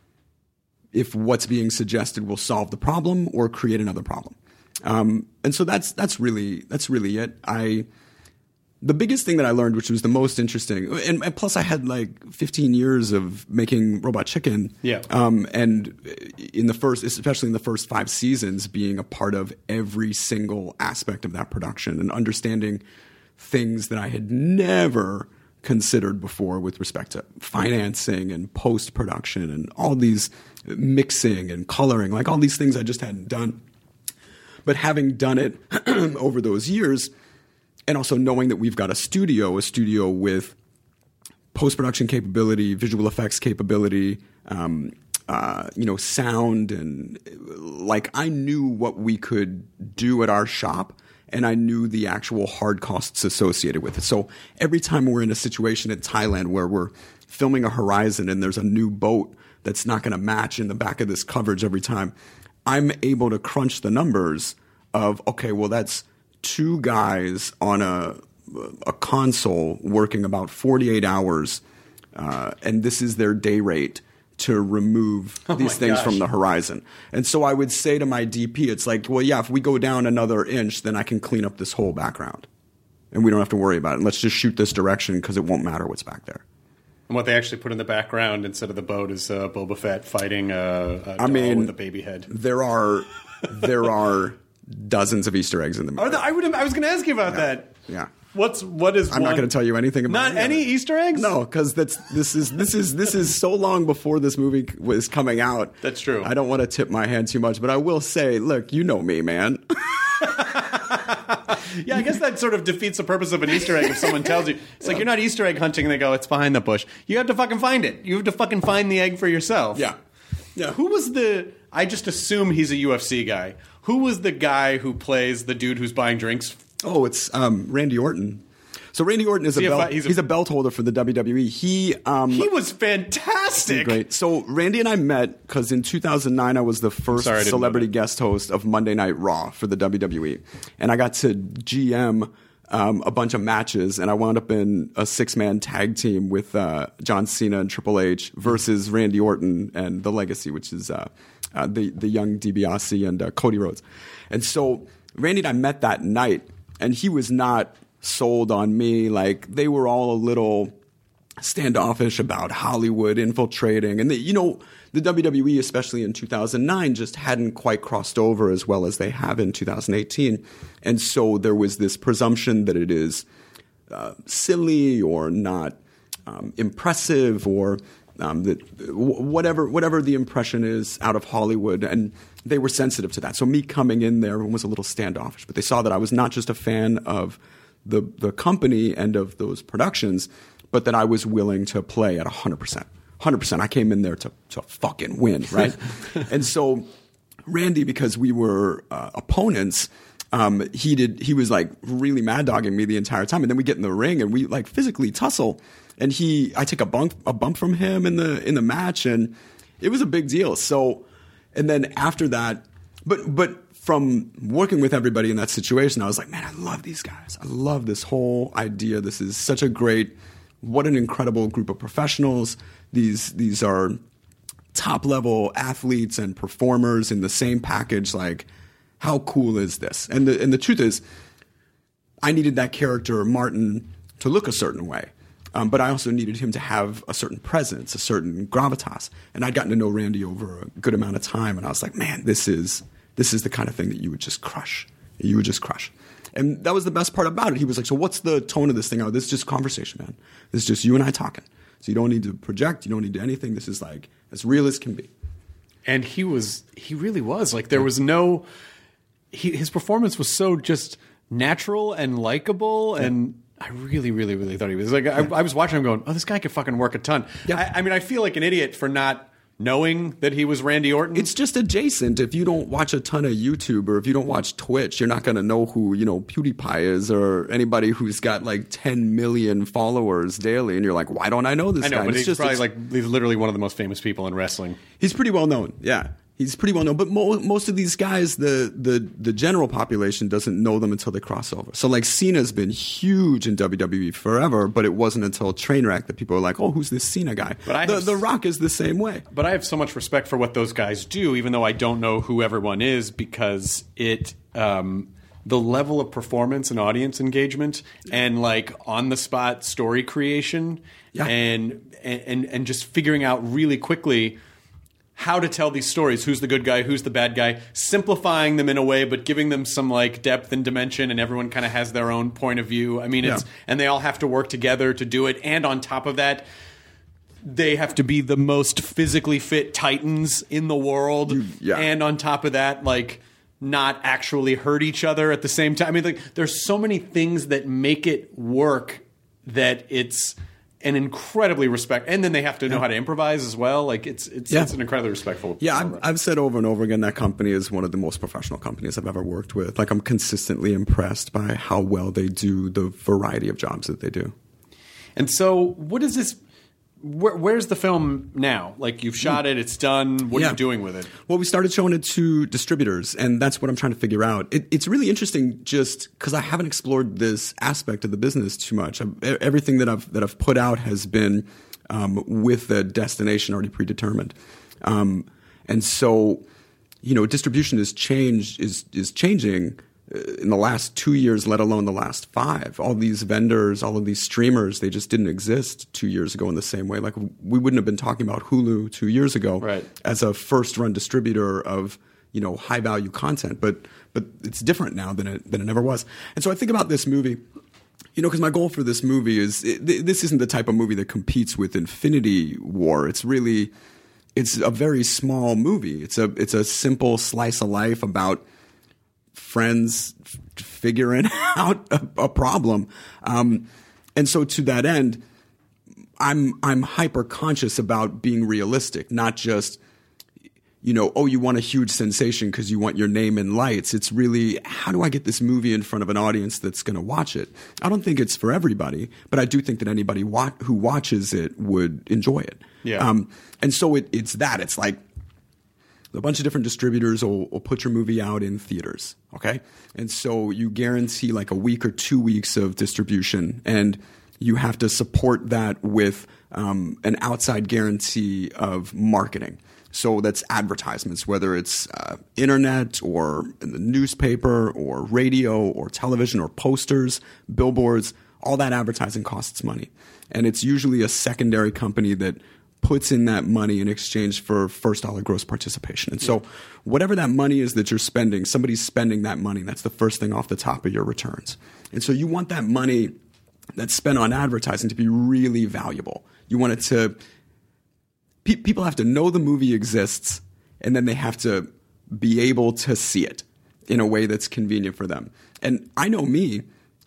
if what's being suggested will solve the problem or create another problem. Um, and so that's that's really that's really it. I the biggest thing that I learned, which was the most interesting, and, and plus I had like fifteen years of making Robot Chicken. Yeah. Um, and in the first, especially in the first five seasons, being a part of every single aspect of that production and understanding things that I had never considered before with respect to financing and post-production and all these mixing and coloring, like all these things I just hadn't done. But having done it over those years, and also knowing that we've got a studio, a studio with post-production capability, visual effects capability, um, uh, you know, sound, and like I knew what we could do at our shop, and I knew the actual hard costs associated with it. So every time we're in a situation in Thailand where we're filming a Horizon and there's a new boat that's not going to match in the back of this coverage every time, I'm able to crunch the numbers of, okay, well, that's two guys on a a console working about forty-eight hours, uh, and this is their day rate to remove oh these things gosh. from the horizon. And so I would say to my D P, it's like, well, yeah, if we go down another inch, then I can clean up this whole background, and we don't have to worry about it. Let's just shoot this direction because it won't matter what's back there. And what they actually put in the background instead of the boat is uh, Boba Fett fighting a, a I doll mean, with a baby head. There are there are dozens of Easter eggs in the movie. Oh, the, I would. I was going to ask you about yeah. that. Yeah. What's what is? I'm one, not going to tell you anything about Not any it. Easter eggs. No, because that's this is this is this is so long before this movie was coming out. That's true. I don't want to tip my hand too much, but I will say, look, you know me, man. Yeah, I guess that sort of defeats the purpose of an Easter egg if someone tells you. It's like you're not Easter egg hunting and they go, it's behind the bush. You have to fucking find it. You have to fucking find the egg for yourself. Yeah. Yeah. Who was the... I just assume he's a U F C guy. Who was the guy who plays the dude who's buying drinks? Oh, it's um, Randy Orton. So Randy Orton is a he a belt, fi- he's, he's, a, a belt holder for the W W E. He um, he was fantastic. Great. So Randy and I met because in two thousand nine I was the first Sorry, celebrity guest host of Monday Night Raw for the W W E, and I got to G M um, a bunch of matches, and I wound up in a six-man tag team with uh, John Cena and Triple H versus Randy Orton and The Legacy, which is uh, uh, the the young DiBiase and uh, Cody Rhodes. And so Randy and I met that night, and he was not sold on me. Like, they were all a little standoffish about Hollywood infiltrating. And, the, you know, the W W E, especially in two thousand nine, just hadn't quite crossed over as well as they have in two thousand eighteen. And so there was this presumption that it is uh, silly or not um, impressive or um, that whatever whatever the impression is out of Hollywood. And they were sensitive to that. So me coming in there was a little standoffish. But they saw that I was not just a fan of the the company and of those productions, but that I was willing to play at one hundred percent. one hundred percent. I came in there to, to fucking win, right? And so Randy, because we were uh, opponents, um, he did. He was like really mad dogging me the entire time. And then we get in the ring and we like physically tussle. And he, I take a bump, a bump from him in the in the match, and it was a big deal. So, and then after that, but but. From working with everybody in that situation, I was like, man, I love these guys. I love this whole idea. This is such a great, what an incredible group of professionals. These these are top level athletes and performers in the same package. Like, how cool is this? And the and the truth is, I needed that character Martin to look a certain way, um, but I also needed him to have a certain presence, a certain gravitas. And I'd gotten to know Randy over a good amount of time, and I was like, man, this is. This is the kind of thing that you would just crush. You would just crush. And that was the best part about it. He was like, so what's the tone of this thing? Oh, this is just conversation, man. This is just you and I talking. So you don't need to project. You don't need to do anything. This is like as real as can be. And he was, he really was. Like there was no, he, his performance was so just natural and likable. Yeah. And I really, really, really thought he was like, I, I was watching him going, oh, this guy could fucking work a ton. Yeah. I, I mean, I feel like an idiot for not knowing that he was Randy Orton. It's just adjacent. If you don't watch a ton of YouTube or if you don't watch Twitch, you're not going to know who, you know, PewDiePie is or anybody who's got like ten million followers daily. And you're like, why don't I know this I know, guy? but It's he's just, probably it's, like, he's literally one of the most famous people in wrestling. He's pretty well known. Yeah. He's pretty well known. But mo- most of these guys, the, the, the general population doesn't know them until they cross over. So like Cena's been huge in W W E forever, but it wasn't until Trainwreck that people are like, oh, who's this Cena guy? But I the, have, the Rock is the same way. But I have so much respect for what those guys do, even though I don't know who everyone is, because it um, the level of performance and audience engagement and like on the spot story creation yeah. and, and and just figuring out really quickly how to tell these stories, who's the good guy, who's the bad guy, simplifying them in a way, but giving them some like depth and dimension, and everyone kind of has their own point of view. I mean, it's, yeah. and they all have to work together to do it. And on top of that, they have to be the most physically fit titans in the world. Yeah. And on top of that, like not actually hurt each other at the same time. I mean, like there's so many things that make it work that it's an incredibly respect, and then they have to know yeah. how to improvise as well. Like it's it's, yeah. it's an incredibly respectful. Yeah, I've, I've said over and over again that company is one of the most professional companies I've ever worked with. Like I'm consistently impressed by how well they do the variety of jobs that they do. And so, what is this? Where, where's the film now? Like you've shot it, it's done. What yeah. are you doing with it? Well, we started showing it to distributors, and that's what I'm trying to figure out. It, it's really interesting, just because I haven't explored this aspect of the business too much. I, everything that I've that I've put out has been um, with the destination already predetermined, um, and so you know, distribution is changed is is changing. In the last two years, let alone the last five, all these vendors, all of these streamers, they just didn't exist two years ago in the same way. Like we wouldn't have been talking about Hulu two years ago right. as a first-run distributor of you know high-value content, but but it's different now than it than it ever was. And so I think about this movie, you know, because my goal for this movie is it, this isn't the type of movie that competes with Infinity War. It's really it's a very small movie. It's a it's a simple slice of life about friends f- figuring out a, a problem. Um, and so to that end, I'm, I'm hyper conscious about being realistic, not just, you know, oh, you want a huge sensation because you want your name in lights. It's really, how do I get this movie in front of an audience that's going to watch it? I don't think it's for everybody, but I do think that anybody wa- who watches it would enjoy it. Yeah. Um, and so it, it's that, it's like, a bunch of different distributors will, will put your movie out in theaters, okay? And so you guarantee like a week or two weeks of distribution, and you have to support that with um, an outside guarantee of marketing. So that's advertisements, whether it's uh, internet or in the newspaper or radio or television or posters, billboards, all that advertising costs money. And it's usually a secondary company that puts in that money in exchange for first dollar gross participation. And so whatever that money is that you're spending, somebody's spending that money. That's the first thing off the top of your returns. And so you want that money that's spent on advertising to be really valuable. You want it to pe- – people have to know the movie exists, and then they have to be able to see it in a way that's convenient for them. And I know me,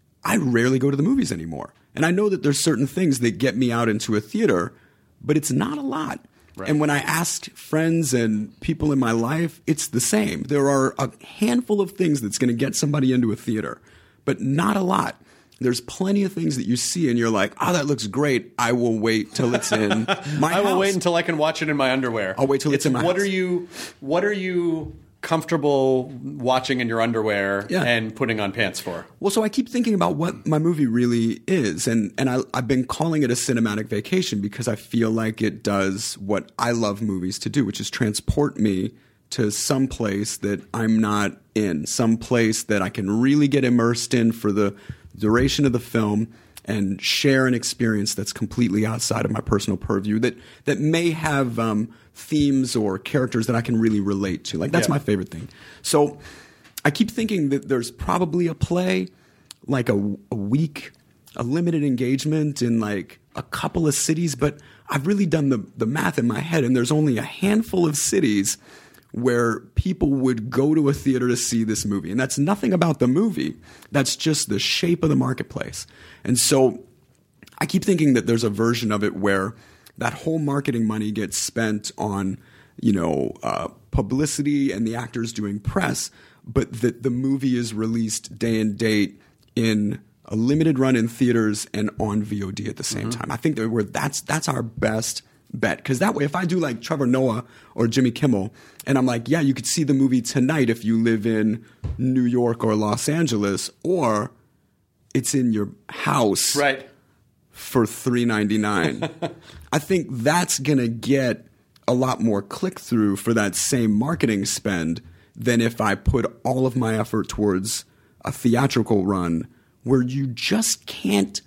I rarely go to the movies anymore. And I know that there's certain things that get me out into a theater, but it's not a lot. Right. And when I ask friends and people in my life, it's the same. There are a handful of things that's going to get somebody into a theater, but not a lot. There's plenty of things that you see and you're like, oh, that looks great. I will wait till it's in my I will house. wait until I can watch it in my underwear. I'll wait till it's, it's in my what house. Are you, what are you comfortable watching in your underwear yeah. and putting on pants for? Well, so I keep thinking about what my movie really is. And, and I, I've been calling it a cinematic vacation because I feel like it does what I love movies to do, which is transport me to some place that I'm not in, some place that I can really get immersed in for the duration of the film and share an experience that's completely outside of my personal purview that that may have um, themes or characters that I can really relate to. Like, that's yeah. my favorite thing. So I keep thinking that there's probably a play, like a, a week, a limited engagement in like a couple of cities, but I've really done the, the math in my head, and there's only a handful of cities where people would go to a theater to see this movie. And that's nothing about the movie. That's just the shape of the marketplace. And so I keep thinking that there's a version of it where that whole marketing money gets spent on, you know, uh, publicity and the actors doing press, but that the movie is released day and date in a limited run in theaters and on V O D at the same mm-hmm. time. I think that we're, that's that's our best bet. Because that way, if I do like Trevor Noah or Jimmy Kimmel, and I'm like, yeah, you could see the movie tonight if you live in New York or Los Angeles, or it's in your house right. for three ninety-nine. I think that's going to get a lot more click-through for that same marketing spend than if I put all of my effort towards a theatrical run where you just can't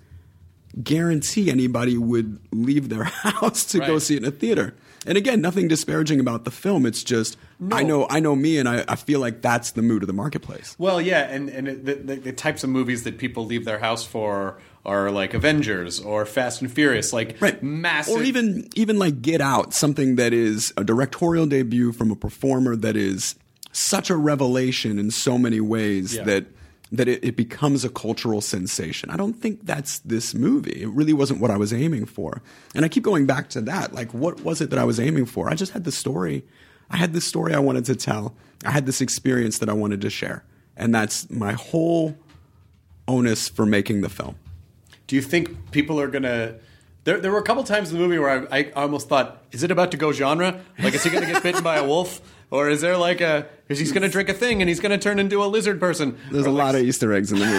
guarantee anybody would leave their house to right. go see it in a theater. And again, nothing disparaging about the film. It's just no. I know I know me, and I, I feel like that's the mood of the marketplace. Well, yeah, and and it, the, the, the types of movies that people leave their house for are like Avengers or Fast and Furious, like right. massive, or even even like Get Out, something that is a directorial debut from a performer that is such a revelation in so many ways yeah. that. that it, it becomes a cultural sensation. I don't think that's this movie. It really wasn't what I was aiming for. And I keep going back to that. Like, what was it that I was aiming for? I just had the story. I had this story I wanted to tell. I had this experience that I wanted to share. And that's my whole onus for making the film. Do you think people are going to... There, there were a couple times in the movie where I, I almost thought, is it about to go genre? Like, is he going to get bitten by a wolf? Or is there like a, is he's going to drink a thing and he's going to turn into a lizard person? There's or a like, lot of Easter eggs in the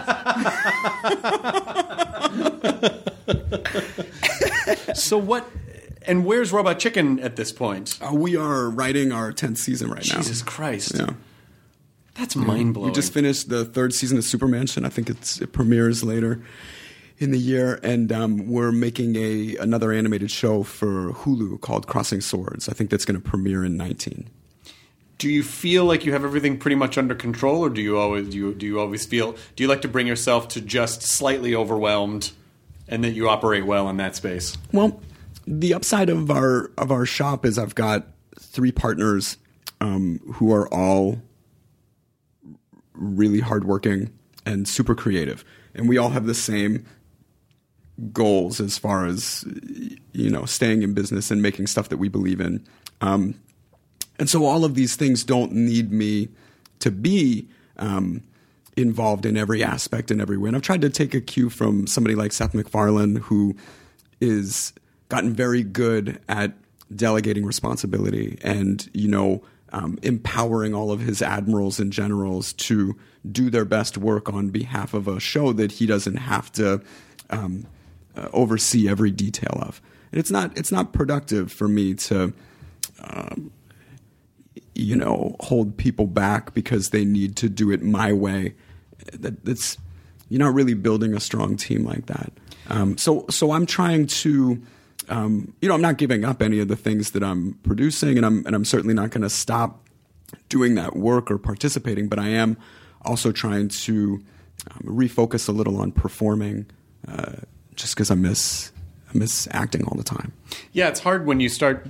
movie. So what, and where's Robot Chicken at this point? Uh, we are writing our tenth season right now. Jesus Christ. Yeah. That's mind-blowing. We just finished the third season of Supermansion. I think it's, it premieres later in the year, and um, we're making a another animated show for Hulu called Crossing Swords. I think that's going to premiere in nineteen. Do you feel like you have everything pretty much under control, or do you always do you, do you always feel do you like to bring yourself to just slightly overwhelmed, and that you operate well in that space? Well, the upside of our of our shop is I've got three partners um, who are all really hardworking and super creative, and we all have the same goals as far as, you know, staying in business and making stuff that we believe in. Um, and so all of these things don't need me to be um, involved in every aspect in every way. And I've tried to take a cue from somebody like Seth MacFarlane, who is gotten very good at delegating responsibility and, you know, um, empowering all of his admirals and generals to do their best work on behalf of a show that he doesn't have to um, uh, oversee every detail of. And it's not it's not productive for me to, um, you know, hold people back because they need to do it my way. That, that's you're not really building a strong team like that. Um, so so I'm trying to, um, you know, I'm not giving up any of the things that I'm producing, and I'm and I'm certainly not going to stop doing that work or participating. But I am also trying to um, refocus a little on performing, uh, just because I miss I miss acting all the time. Yeah, it's hard when you start.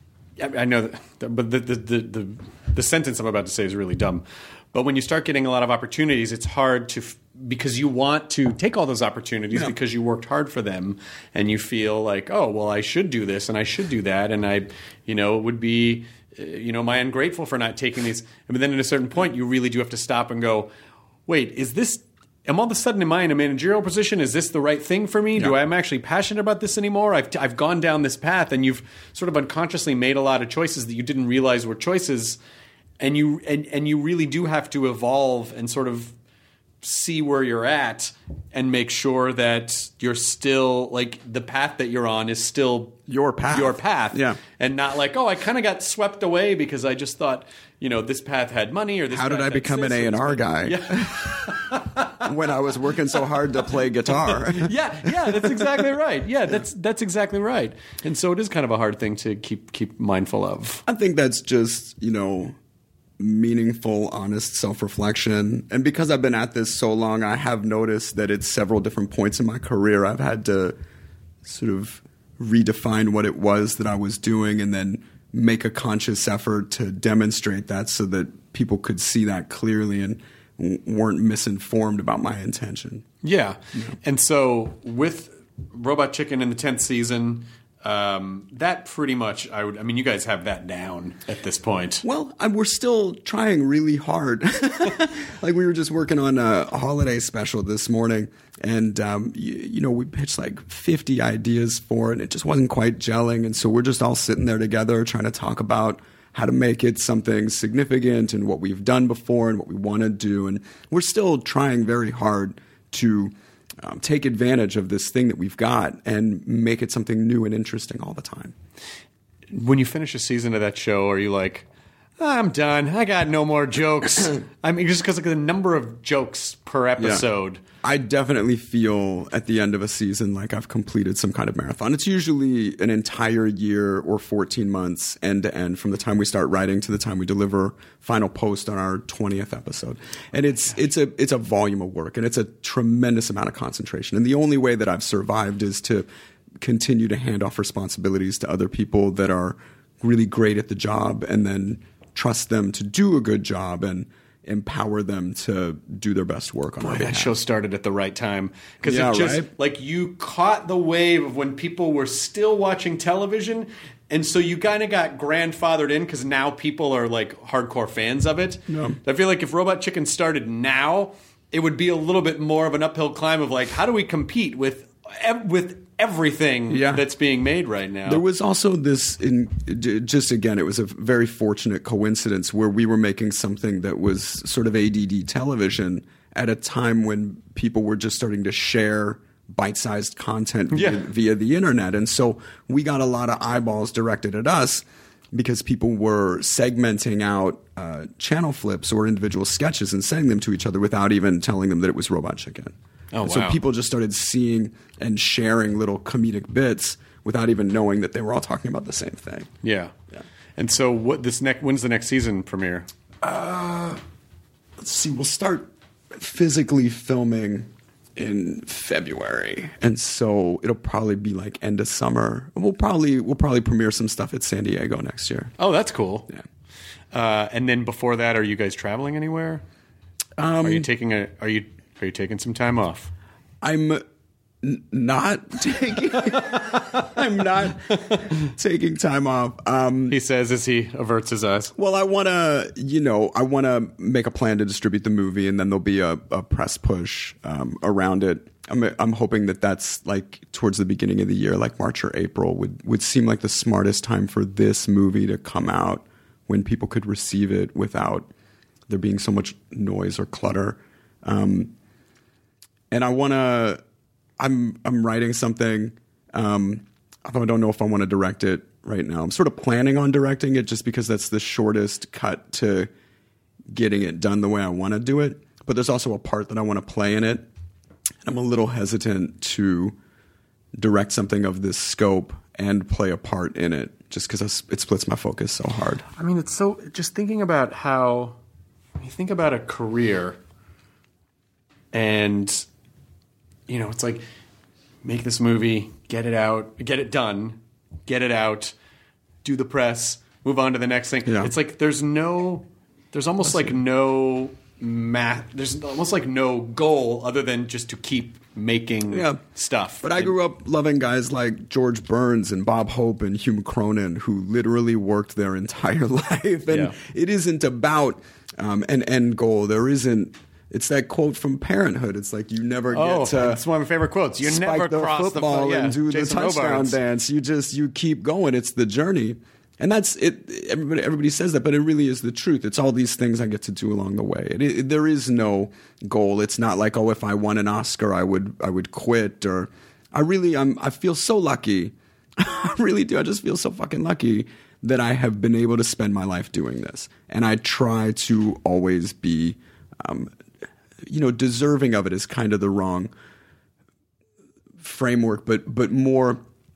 I know, that, but the the, the the the sentence I'm about to say is really dumb. But when you start getting a lot of opportunities, it's hard to because you want to take all those opportunities yeah. because you worked hard for them, and you feel like, oh, well, I should do this and I should do that, and I, you know, it would be, you know, am I ungrateful for not taking these? But then at a certain point, you really do have to stop and go, wait, is this? Am all of a sudden am I in a managerial position? Is this the right thing for me? Yeah. Do I am actually passionate about this anymore? I've I've gone down this path, and you've sort of unconsciously made a lot of choices that you didn't realize were choices. And you and, and you really do have to evolve and sort of see where you're at and make sure that you're still like the path that you're on is still your path. Your path. Yeah. And not like, oh, I kind of got swept away because I just thought, you know, this path had money or this How path did I had become an this, A and R guy? Yeah. When I was working so hard to play guitar. yeah, yeah, that's exactly right. Yeah, that's that's exactly right. And so it is kind of a hard thing to keep keep mindful of. I think that's just, you know, meaningful, honest self-reflection. And because I've been at this so long, I have noticed that at several different points in my career, I've had to sort of redefine what it was that I was doing and then make a conscious effort to demonstrate that so that people could see that clearly and w- weren't misinformed about my intention. Yeah. yeah. And so with Robot Chicken in the tenth season, Um, that pretty much, I would. I mean, you guys have that down at this point. Well, I, we're still trying really hard. Like we were just working on a, a holiday special this morning, and um, you, you know, we pitched like fifty ideas for it, and it just wasn't quite gelling. And so we're just all sitting there together trying to talk about how to make it something significant and what we've done before and what we want to do. And we're still trying very hard to Um, take advantage of this thing that we've got and make it something new and interesting all the time. When you finish a season of that show, are you like, I'm done. I got no more jokes. I mean, just because of the number of jokes per episode. Yeah. I definitely feel at the end of a season like I've completed some kind of marathon. It's usually an entire year or fourteen months end to end from the time we start writing to the time we deliver final post on our twentieth episode. And it's it's a it's a volume of work, and it's a tremendous amount of concentration. And the only way that I've survived is to continue to hand off responsibilities to other people that are really great at the job, and then trust them to do a good job and empower them to do their best work on Boy, our behalf. that show started at the right time. Because yeah, it just, right? like, you caught the wave of when people were still watching television, and so you kind of got grandfathered in because now people are, like, hardcore fans of it. Yeah. I feel like if Robot Chicken started now, it would be a little bit more of an uphill climb of, like, how do we compete with with everything yeah. that's being made right now? There was also this, in just again, it was a very fortunate coincidence where we were making something that was sort of A D D television at a time when people were just starting to share bite-sized content yeah. via, via the internet. And so we got a lot of eyeballs directed at us because people were segmenting out uh, channel flips or individual sketches and sending them to each other without even telling them that it was Robot Chicken. Oh, wow. So people just started seeing and sharing little comedic bits without even knowing that they were all talking about the same thing. Yeah. yeah. And so what this next when's the next season premiere? Uh, let's see. We'll start physically filming in February. And so it'll probably be like end of summer. We'll probably we'll probably premiere some stuff at San Diego next year. Oh, that's cool. Yeah. Uh, and then before that, are you guys traveling anywhere? Um, are you taking a are you Are you taking some time off? I'm n- not taking. I'm not taking time off. Um, he says as he averts his eyes. Well, I want to, you know, I want to make a plan to distribute the movie, and then there'll be a, a press push um, around it. I'm I'm hoping that that's like towards the beginning of the year, like March or April, would would seem like the smartest time for this movie to come out when people could receive it without there being so much noise or clutter. Um, And I want to, I'm I'm writing something, um, although I don't know if I want to direct it right now. I'm sort of planning on directing it just because that's the shortest cut to getting it done the way I want to do it. But there's also a part that I want to play in it. I'm a little hesitant to direct something of this scope and play a part in it, just because it splits my focus so hard. I mean, it's so, just thinking about how, when you think about a career, and, you know, it's like, make this movie, get it out, get it done, get it out, do the press, move on to the next thing. Yeah. It's like there's no, there's almost like no math, there's almost like no goal other than just to keep making yeah. stuff. But I grew up loving guys like George Burns and Bob Hope and Hugh Cronin, who literally worked their entire life. And Yeah. it isn't about um, an end goal. There isn't. It's that quote from Parenthood. It's like you never Oh, get to. it's one of my favorite quotes. You spike never the cross football the yeah, and do Jason the touchdown Robards. dance. You just you keep going. It's the journey, and that's it. Everybody everybody says that, but it really is the truth. It's all these things I get to do along the way. It, it, there is no goal. It's not like, oh, if I won an Oscar, I would I would quit. Or I really I'm I feel so lucky. I really do. I just feel so fucking lucky that I have been able to spend my life doing this, and I try to always be. Um, You know, deserving of it is kind of the wrong framework, but but more.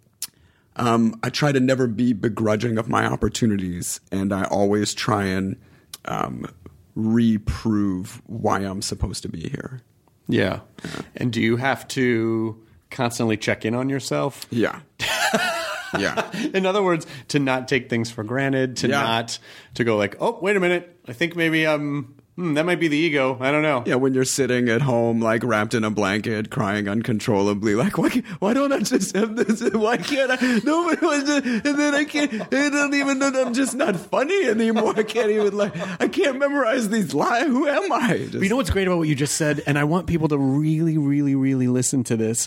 Um, I try to never be begrudging of my opportunities, and I always try and um, reprove why I'm supposed to be here. Yeah. And do you have to constantly check in on yourself? Yeah. Yeah. In other words, to not take things for granted, to Yeah. not to go like, oh, wait a minute, I think maybe um hmm, that might be the ego. I don't know. Yeah, when you're sitting at home, like wrapped in a blanket, crying uncontrollably, like, why, can't, why don't I just have this? Why can't I? Nobody wants to, and then I can't, I don't even know that I'm just not funny anymore. I can't even, like, I can't memorize these lines. Who am I? Just, But you know what's great about what you just said, and I want people to really, really, really listen to this.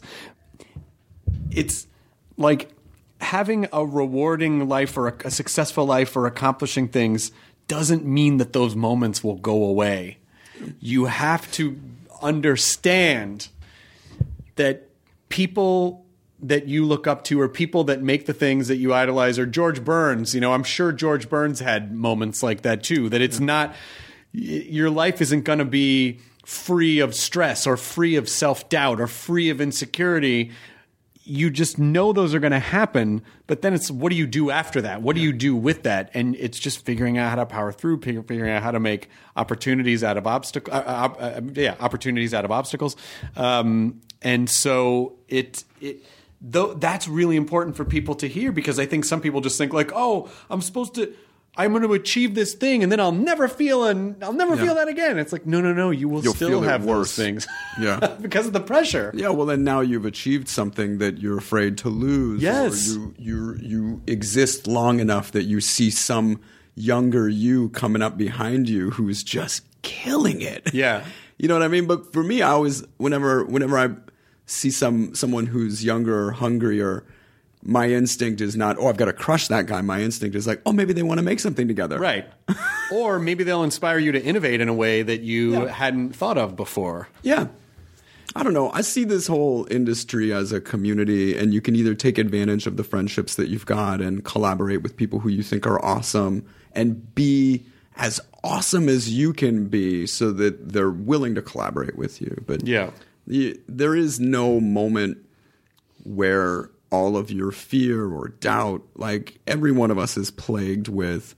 It's like having a rewarding life or a, a successful life or accomplishing things doesn't mean that those moments will go away. You have to understand that people that you look up to or people that make the things that you idolize, or George Burns, you know, I'm sure George Burns had moments like that too, that it's not, your life isn't going to be free of stress or free of self-doubt or free of insecurity. You just know those are going to happen, but then it's what do you do after that? What do you do with that? And it's just figuring out how to power through, figuring out how to make opportunities out of obstacles. Uh, uh, uh, yeah, opportunities out of obstacles. Um, and so it it though that's really important for people to hear, because I think some people just think like, oh, I'm supposed to. I'm going to achieve this thing, and then I'll never feel and I'll never Yeah. feel that again. It's like, no, no, no. You will You'll still feel it have worse. those things, Yeah. because of the pressure. Yeah, well, then now you've achieved something that you're afraid to lose. Yes. Or you, you, you exist long enough that you see some younger you coming up behind you who's just killing it. Yeah. You know what I mean? But for me, I always, whenever, whenever I see some someone who's younger or hungrier, my instinct is not, oh, I've got to crush that guy. My instinct is like, oh, maybe they want to make something together. Right. Or maybe they'll inspire you to innovate in a way that you Yeah. hadn't thought of before. Yeah. I don't know. I see this whole industry as a community, and you can either take advantage of the friendships that you've got and collaborate with people who you think are awesome and be as awesome as you can be so that they're willing to collaborate with you. But Yeah. you, there is no moment where all of your fear or doubt, like every one of us is plagued with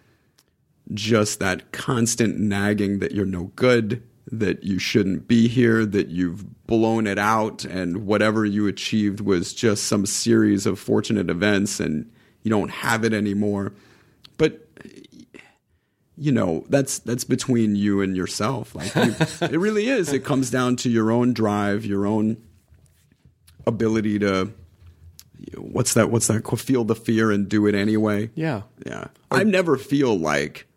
just that constant nagging that you're no good, that you shouldn't be here, that you've blown it out, and whatever you achieved was just some series of fortunate events and you don't have it anymore. But you know, that's that's between you and yourself. Like you, it really is. It comes down to your own drive, your own ability to what's that what's that feel the fear and do it anyway. Yeah. Yeah. I never feel like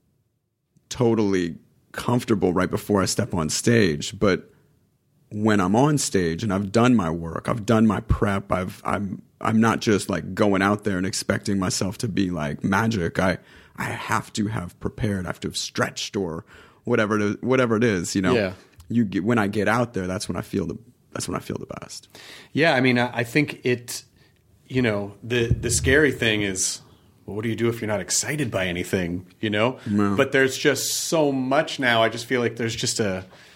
totally comfortable right before I step on stage, but when I'm on stage and I've done my work, I've done my prep, I've I'm I'm not just like going out there and expecting myself to be like magic. I I have to have prepared, I have to have stretched or whatever it is, whatever it is, you know. Yeah. You get, when I get out there, that's when I feel the that's when I feel the best. Yeah, I mean, I, I think it, you know, the the scary thing is, well, what do you do if you're not excited by anything, you know? No. But there's just so much now. I just feel like there's just a,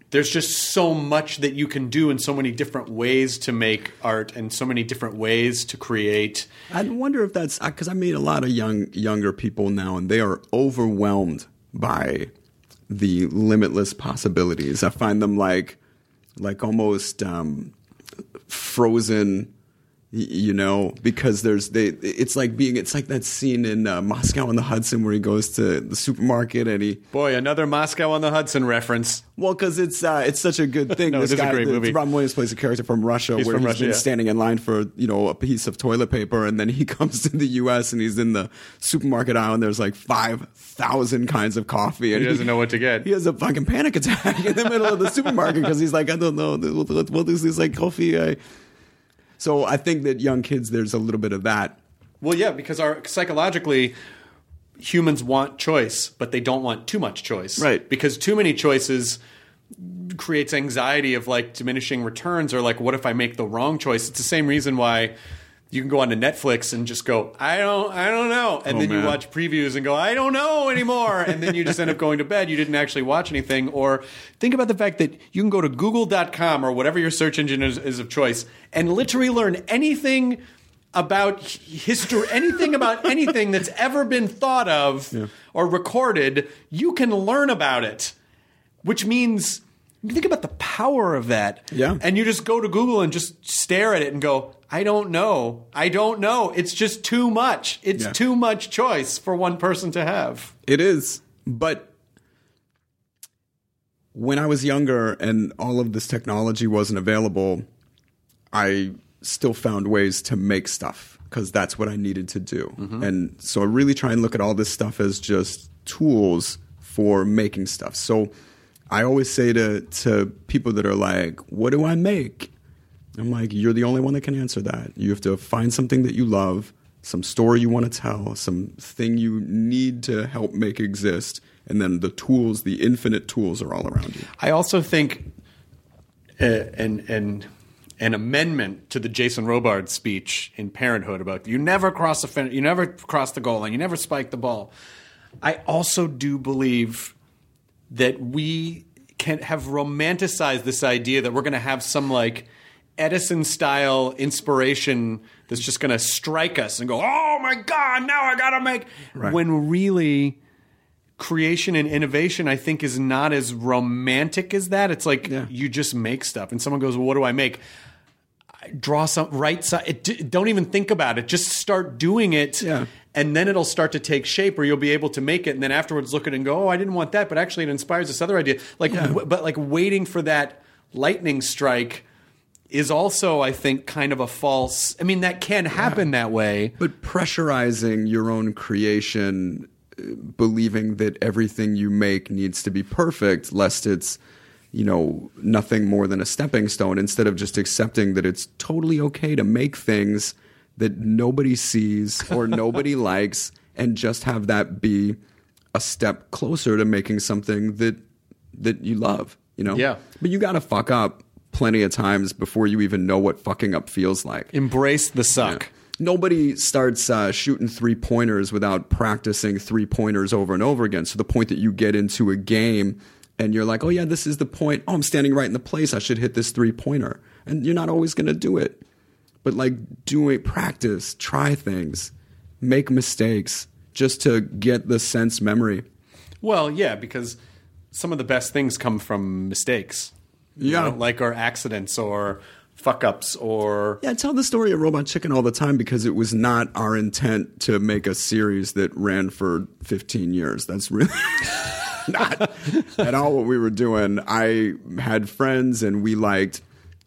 there's just so much that you can do and so many different ways to make art and so many different ways to create. I wonder if that's because I meet a lot of young younger people now, and they are overwhelmed by the limitless possibilities. I find them like like almost um, frozen. You know, because there's they. It's like being. It's like that scene in uh, Moscow on the Hudson where he goes to the supermarket and he. Boy, another Moscow on the Hudson reference. Well, because it's uh, it's such a good thing. No, this it is guy, a great the, movie. Robin Williams plays a character from Russia He's where from he's Russia, been yeah. standing in line for you know a piece of toilet paper, and then he comes to the U S and he's in the supermarket aisle and there's like five thousand kinds of coffee, and He doesn't know what to get. He has a fucking panic attack in the middle of the supermarket because he's like, I don't know, what, what is this like coffee? I, So I think that young kids, there's a little bit of that. Well, yeah, because our psychologically, humans want choice, but they don't want too much choice. Right. Because too many choices creates anxiety of like diminishing returns, or like, what if I make the wrong choice? It's the same reason why you can go onto Netflix and just go, I don't, I don't know, and Oh, then man. you watch previews and go, I don't know anymore, and then you just end up going to bed. You didn't actually watch anything. Or think about the fact that you can go to google dot com or whatever your search engine is, is of choice and literally learn anything about history, anything about anything that's ever been thought of Yeah. or recorded. You can learn about it, which means. You think about the power of that. Yeah. And you just go to Google and just stare at it and go, I don't know. I don't know. It's just too much. It's Yeah. too much choice for one person to have. It is. But when I was younger and all of this technology wasn't available, I still found ways to make stuff because that's what I needed to do. Mm-hmm. And so I really try and look at all this stuff as just tools for making stuff. So I always say to, to people that are like, what do I make? I'm like, you're the only one that can answer that. You have to find something that you love, some story you want to tell, some thing you need to help make exist, and then the tools, the infinite tools are all around you. I also think uh, an, an, an amendment to the Jason Robard speech in Parenthood about you never cross the fin- you never cross the goal line, you never spike the ball. I also do believe that we can have romanticized this idea that we're going to have some like Edison-style inspiration that's just going to strike us and go, oh my God, now I got to make... Right. When really creation and innovation, I think, is not as romantic as that. It's like Yeah. you just make stuff and someone goes, well, what do I make? Draw some, write some, it, don't even think about it. Just start doing it. Yeah. And then it'll start to take shape, or you'll be able to make it. And then afterwards, look at it and go, "Oh, I didn't want that, but actually, it inspires this other idea." Like, Yeah. w- but like waiting for that lightning strike is also, I think, kind of a false. I mean, that can happen that way. But pressurizing your own creation, uh, believing that everything you make needs to be perfect, lest it's, you know, nothing more than a stepping stone, instead of just accepting that it's totally okay to make things that nobody sees or nobody likes, and just have that be a step closer to making something that that you love, you know? Yeah. But you got to fuck up plenty of times before you even know what fucking up feels like. Embrace the suck. Yeah. Nobody starts uh, shooting three-pointers without practicing three-pointers over and over again. So the point that you get into a game and you're like, oh, yeah, this is the point. Oh, I'm standing right in the place. I should hit this three-pointer. And you're not always going to do it. But like do it, practice, try things, make mistakes just to get the sense memory. Well, yeah, because some of the best things come from mistakes. You Yeah. know, like or accidents or fuck ups or Yeah, I tell the story of Robot Chicken all the time because it was not our intent to make a series that ran for fifteen years. That's really not at all what we were doing. I had friends and we liked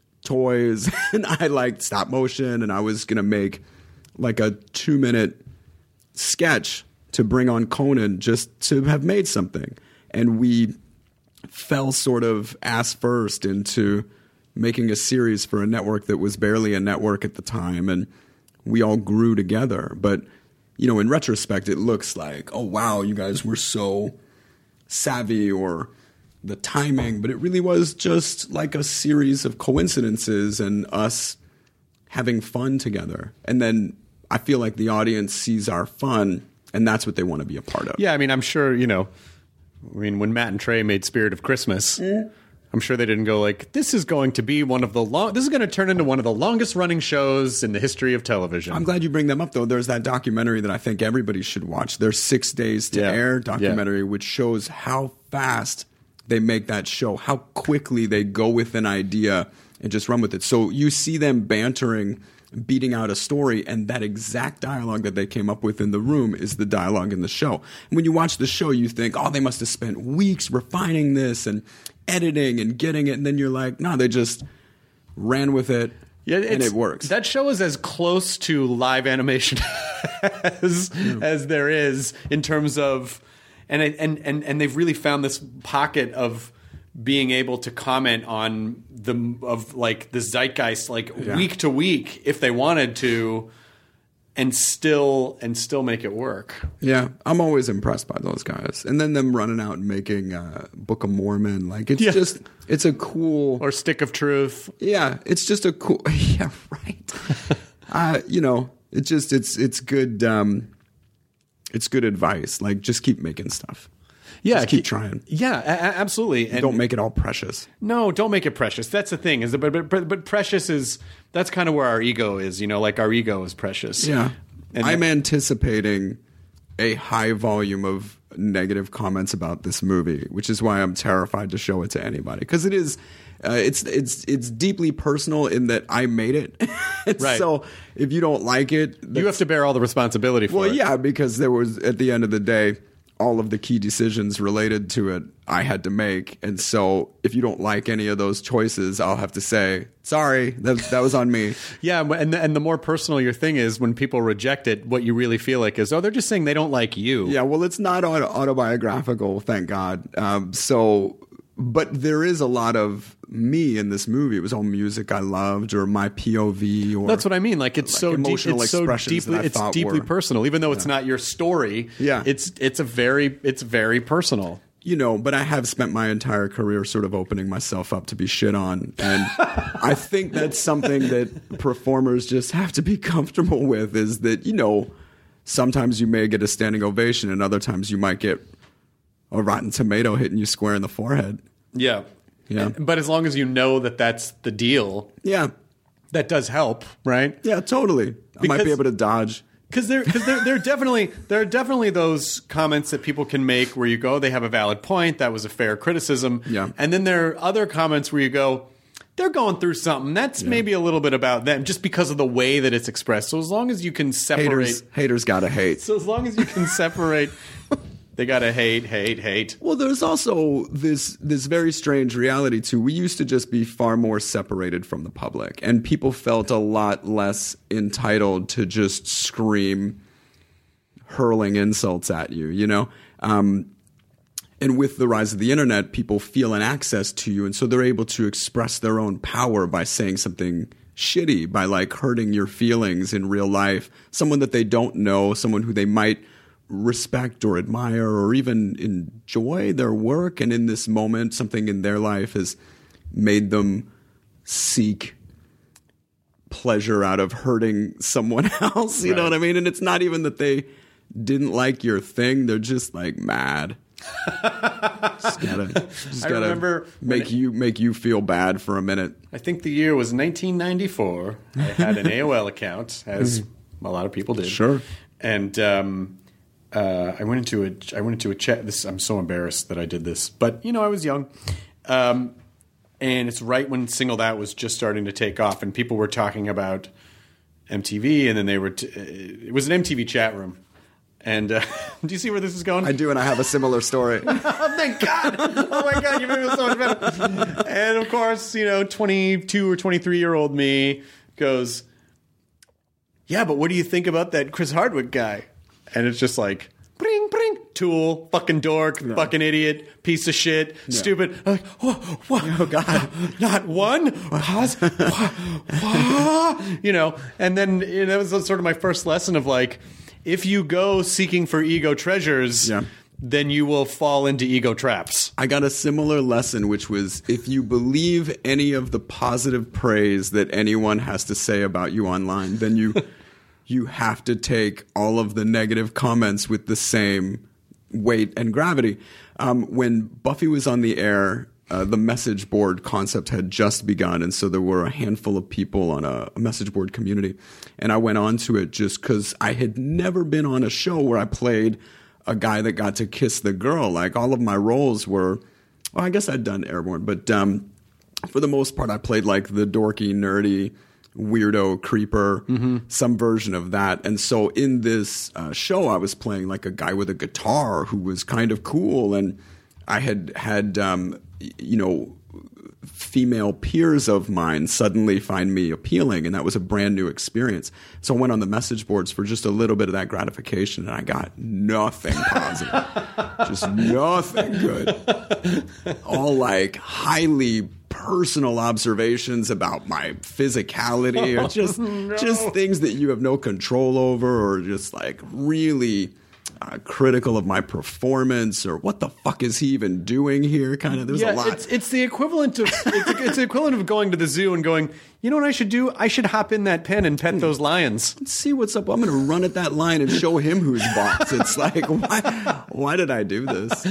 toys and I liked stop motion, and I was going to make like a two minute sketch to bring on Conan just to have made something. And we fell sort of ass first into making a series for a network that was barely a network at the time, and we all grew together. But, you know, in retrospect, it looks like, oh, wow, you guys were so savvy, or the timing, but it really was just like a series of coincidences and us having fun together. And then I feel like the audience sees our fun, and that's what they want to be a part of. yeah. I mean, I'm sure you know. I mean, when Matt and Trey made Spirit of Christmas, I'm sure they didn't go like, this is going to be one of the long, this is going to turn into one of the longest running shows in the history of television. I'm glad you bring them up, though. There's that documentary that I think everybody should watch. There's Six Days to Yeah. Air documentary, Yeah. which shows how fast they make that show, how quickly they go with an idea and just run with it. So you see them bantering, beating out a story, and that exact dialogue that they came up with in the room is the dialogue in the show. And when you watch the show, you think, oh, they must have spent weeks refining this and editing and getting it. And then you're like, no, they just ran with it. Yeah, and it's- it works. That show is as close to live animation as, Yeah. as there is in terms of, and, it- and and and they've really found this pocket of being able to comment on the of like the zeitgeist like Yeah. week to week if they wanted to, and still and still make it work. Yeah, I'm always impressed by those guys. And then them running out and making uh, Book of Mormon. Like, it's Yeah. just, it's a cool. Or Stick of Truth. Yeah, it's just a cool. Yeah, right. uh, you know, it just, it's, it's good. Um, it's good advice. Like, just keep making stuff. Yeah, Just keep trying. Yeah, a- a- absolutely. And Don't make it all precious. No, don't make it precious. That's the thing. Is that, but, but but precious is that's kind of where our ego is. You know, like our ego is precious. Yeah. And I'm anticipating a high volume of negative comments about this movie, which is why I'm terrified to show it to anybody, because it is uh, it's it's it's deeply personal in that I made it. Right. So if you don't like it, you have to bear all the responsibility for well, it. yeah, because there was, at the end of the day, all of the key decisions related to it I had to make. And so if you don't like any of those choices, I'll have to say, sorry, that, that was on me. Yeah, and the, and the more personal your thing is, when people reject it, what you really feel like is, oh, they're just saying they don't like you. Yeah, well, it's not auto- autobiographical, thank God. Um, so, but there is a lot of me in this movie. It was all music I loved, or my P O V, or That's what I mean. Like it's like so deep, emotional it's so expressions deeply, that I it's thought deeply were- personal. Even though it's not your story, Yeah. it's it's a very it's very personal. you know, but I have spent my entire career sort of opening myself up to be shit on. And I think that's something that performers just have to be comfortable with, is that, you know, sometimes you may get a standing ovation and other times you might get a rotten tomato hitting you square in the forehead. Yeah, Yeah. And- but as long as you know that that's the deal, Yeah. that does help, right? Yeah, totally. I might Because- be able to dodge. Because there, because there, there are definitely there are definitely those comments that people can make where you go, they have a valid point, that was a fair criticism, Yeah. and then there are other comments where you go, they're going through something that's maybe a little bit about them, just because of the way that it's expressed. So as long as you can separate, Haters, haters gotta hate. so as long as you can separate, they gotta hate, hate, hate. Well, there's also this this very strange reality too. We used to just be far more separated from the public, and people felt a lot less entitled to just scream hurling insults at you, you know? Um, and with the rise of the internet, people feel an access to you, and so they're able to express their own power by saying something shitty, by like hurting your feelings in real life. Someone that they don't know, someone who they might respect or admire or even enjoy their work, and in this moment something in their life has made them seek pleasure out of hurting someone else, you know Right. what I mean? And it's not even that they didn't like your thing, they're just like mad. just gotta, just I gotta remember when make it- you make you feel bad for a minute. I think the year was nineteen ninety-four. I had an A O L account, as a lot of people did. Sure. And um, uh, I went into a I went into a chat. This I'm so embarrassed that I did this, but you know I was young, um, and it's right when Singled Out was just starting to take off, and people were talking about M T V, and then they were. T- it was an M T V chat room, and uh, do you see where this is going? I do, and I have a similar story. Oh, thank God. Oh, my God. You made me feel so much better. And, of course, you know, twenty-two or twenty-three-year-old me goes, yeah, but what do you think about that Chris Hardwick guy? And it's just like, bring, bring, tool, fucking dork, fucking idiot, piece of shit, stupid. I'm like, oh, what? Oh, God. Not one? Pause. What? What? You know, and then you know, that was sort of my first lesson of like, if you go seeking for ego treasures, Yeah. then you will fall into ego traps. I got a similar lesson, which was if you believe any of the positive praise that anyone has to say about you online, then you you have to take all of the negative comments with the same weight and gravity. Um, when Buffy was on the air uh, the message board concept had just begun, and so there were a handful of people on a, a message board community, and I went on to it just because I had never been on a show where I played a guy that got to kiss the girl. Like, all of my roles were, well, I guess I'd done Airborne, but um, for the most part, I played like the dorky, nerdy, weirdo creeper, mm-hmm. some version of that. And so in this uh, show, I was playing like a guy with a guitar who was kind of cool, and I had had, um, you know, female peers of mine suddenly find me appealing, and that was a brand new experience. So I went on the message boards for just a little bit of that gratification, and I got nothing positive. Just nothing good. All like highly personal observations about my physicality, or just no. just things that you have no control over, or just like really uh, critical of my performance, or what the fuck is he even doing here? Kind of, there's yeah, a lot. It's, it's the equivalent of it's, it's the equivalent of going to the zoo and going, you know what I should do? I should hop in that pen and pet those lions. Let's see what's up. I'm going to run at that lion and show him who's boss. It's like, why, why did I do this?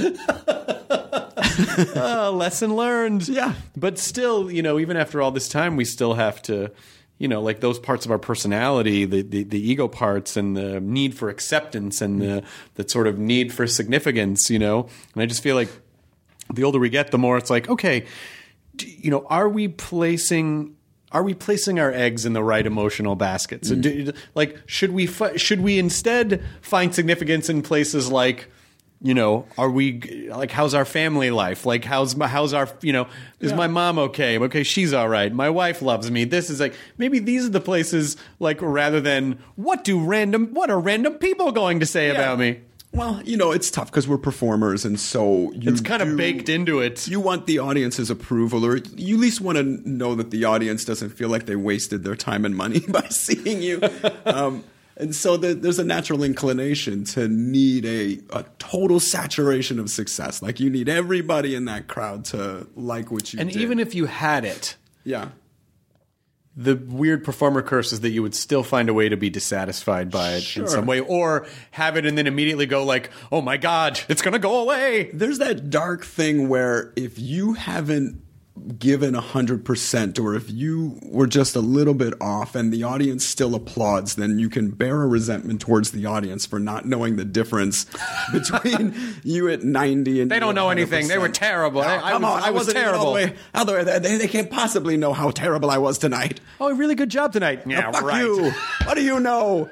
uh, lesson learned. Yeah. But still, you know, even after all this time, we still have to, you know, like those parts of our personality, the, the, the ego parts and the need for acceptance and the, the sort of need for significance, you know. And I just feel like the older we get, the more it's like, okay, do, you know, are we placing... Are we placing our eggs in the right emotional basket? So, do, like, should we fi- should we instead find significance in places like, you know, are we like, how's our family life? Like, how's my, how's our, you know, is yeah. my mom okay? Okay, she's all right. My wife loves me. This is like, maybe these are the places, like, rather than what do random, what are random people going to say yeah. about me? Well, you know, it's tough because we're performers, and so you it's kind do, of baked into it. You want the audience's approval, or you at least want to know that the audience doesn't feel like they wasted their time and money by seeing you. um, and so the, there's a natural inclination to need a, a total saturation of success. Like, you need everybody in that crowd to like what you and did. And even if you had it, yeah. the weird performer curse is that you would still find a way to be dissatisfied by it sure. in some way, or have it and then immediately go like, oh my God, it's going to go away. There's that dark thing where if you haven't given one hundred percent, or if you were just a little bit off and the audience still applauds, then you can bear a resentment towards the audience for not knowing the difference between you at ninety and they don't know one hundred percent. anything. They were terrible. No, I, I, come was, on, I was wasn't terrible. All the way, all the way, they, they can't possibly know how terrible I was tonight. Oh, really good job tonight. Yeah, oh, fuck right. you. What do you know?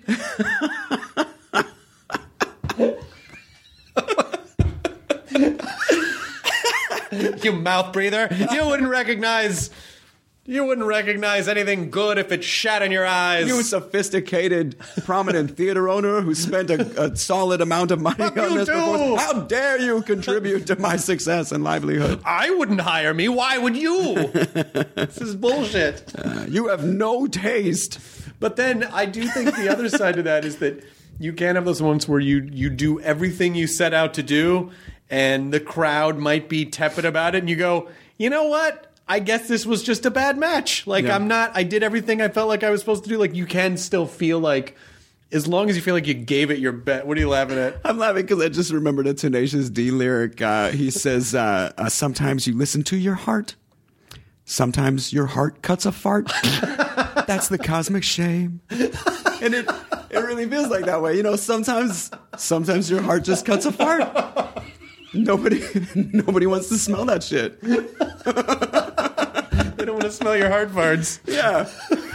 You mouth breather. You wouldn't recognize you wouldn't recognize anything good if it shat in your eyes. You sophisticated, prominent theater owner who spent a, a solid amount of money Fuck on you this do. before. How dare you contribute to my success and livelihood? I wouldn't hire me. Why would you? This is bullshit. Uh, you have no taste. But then I do think the other side of that is that you can have those moments where you you do everything you set out to do, and the crowd might be tepid about it, and you go, you know what? I guess this was just a bad match. Like, yeah. I'm not, I did everything I felt like I was supposed to do. Like, you can still feel like, as long as you feel like you gave it your best. What are you laughing at? I'm laughing because I just remembered a Tenacious D lyric. Uh, he says, uh, uh, sometimes you listen to your heart. Sometimes your heart cuts a fart. That's the cosmic shame. And it, it really feels like that way. You know, sometimes, sometimes your heart just cuts a fart. Nobody, nobody wants to smell that shit. They don't want to smell your heart farts. Yeah.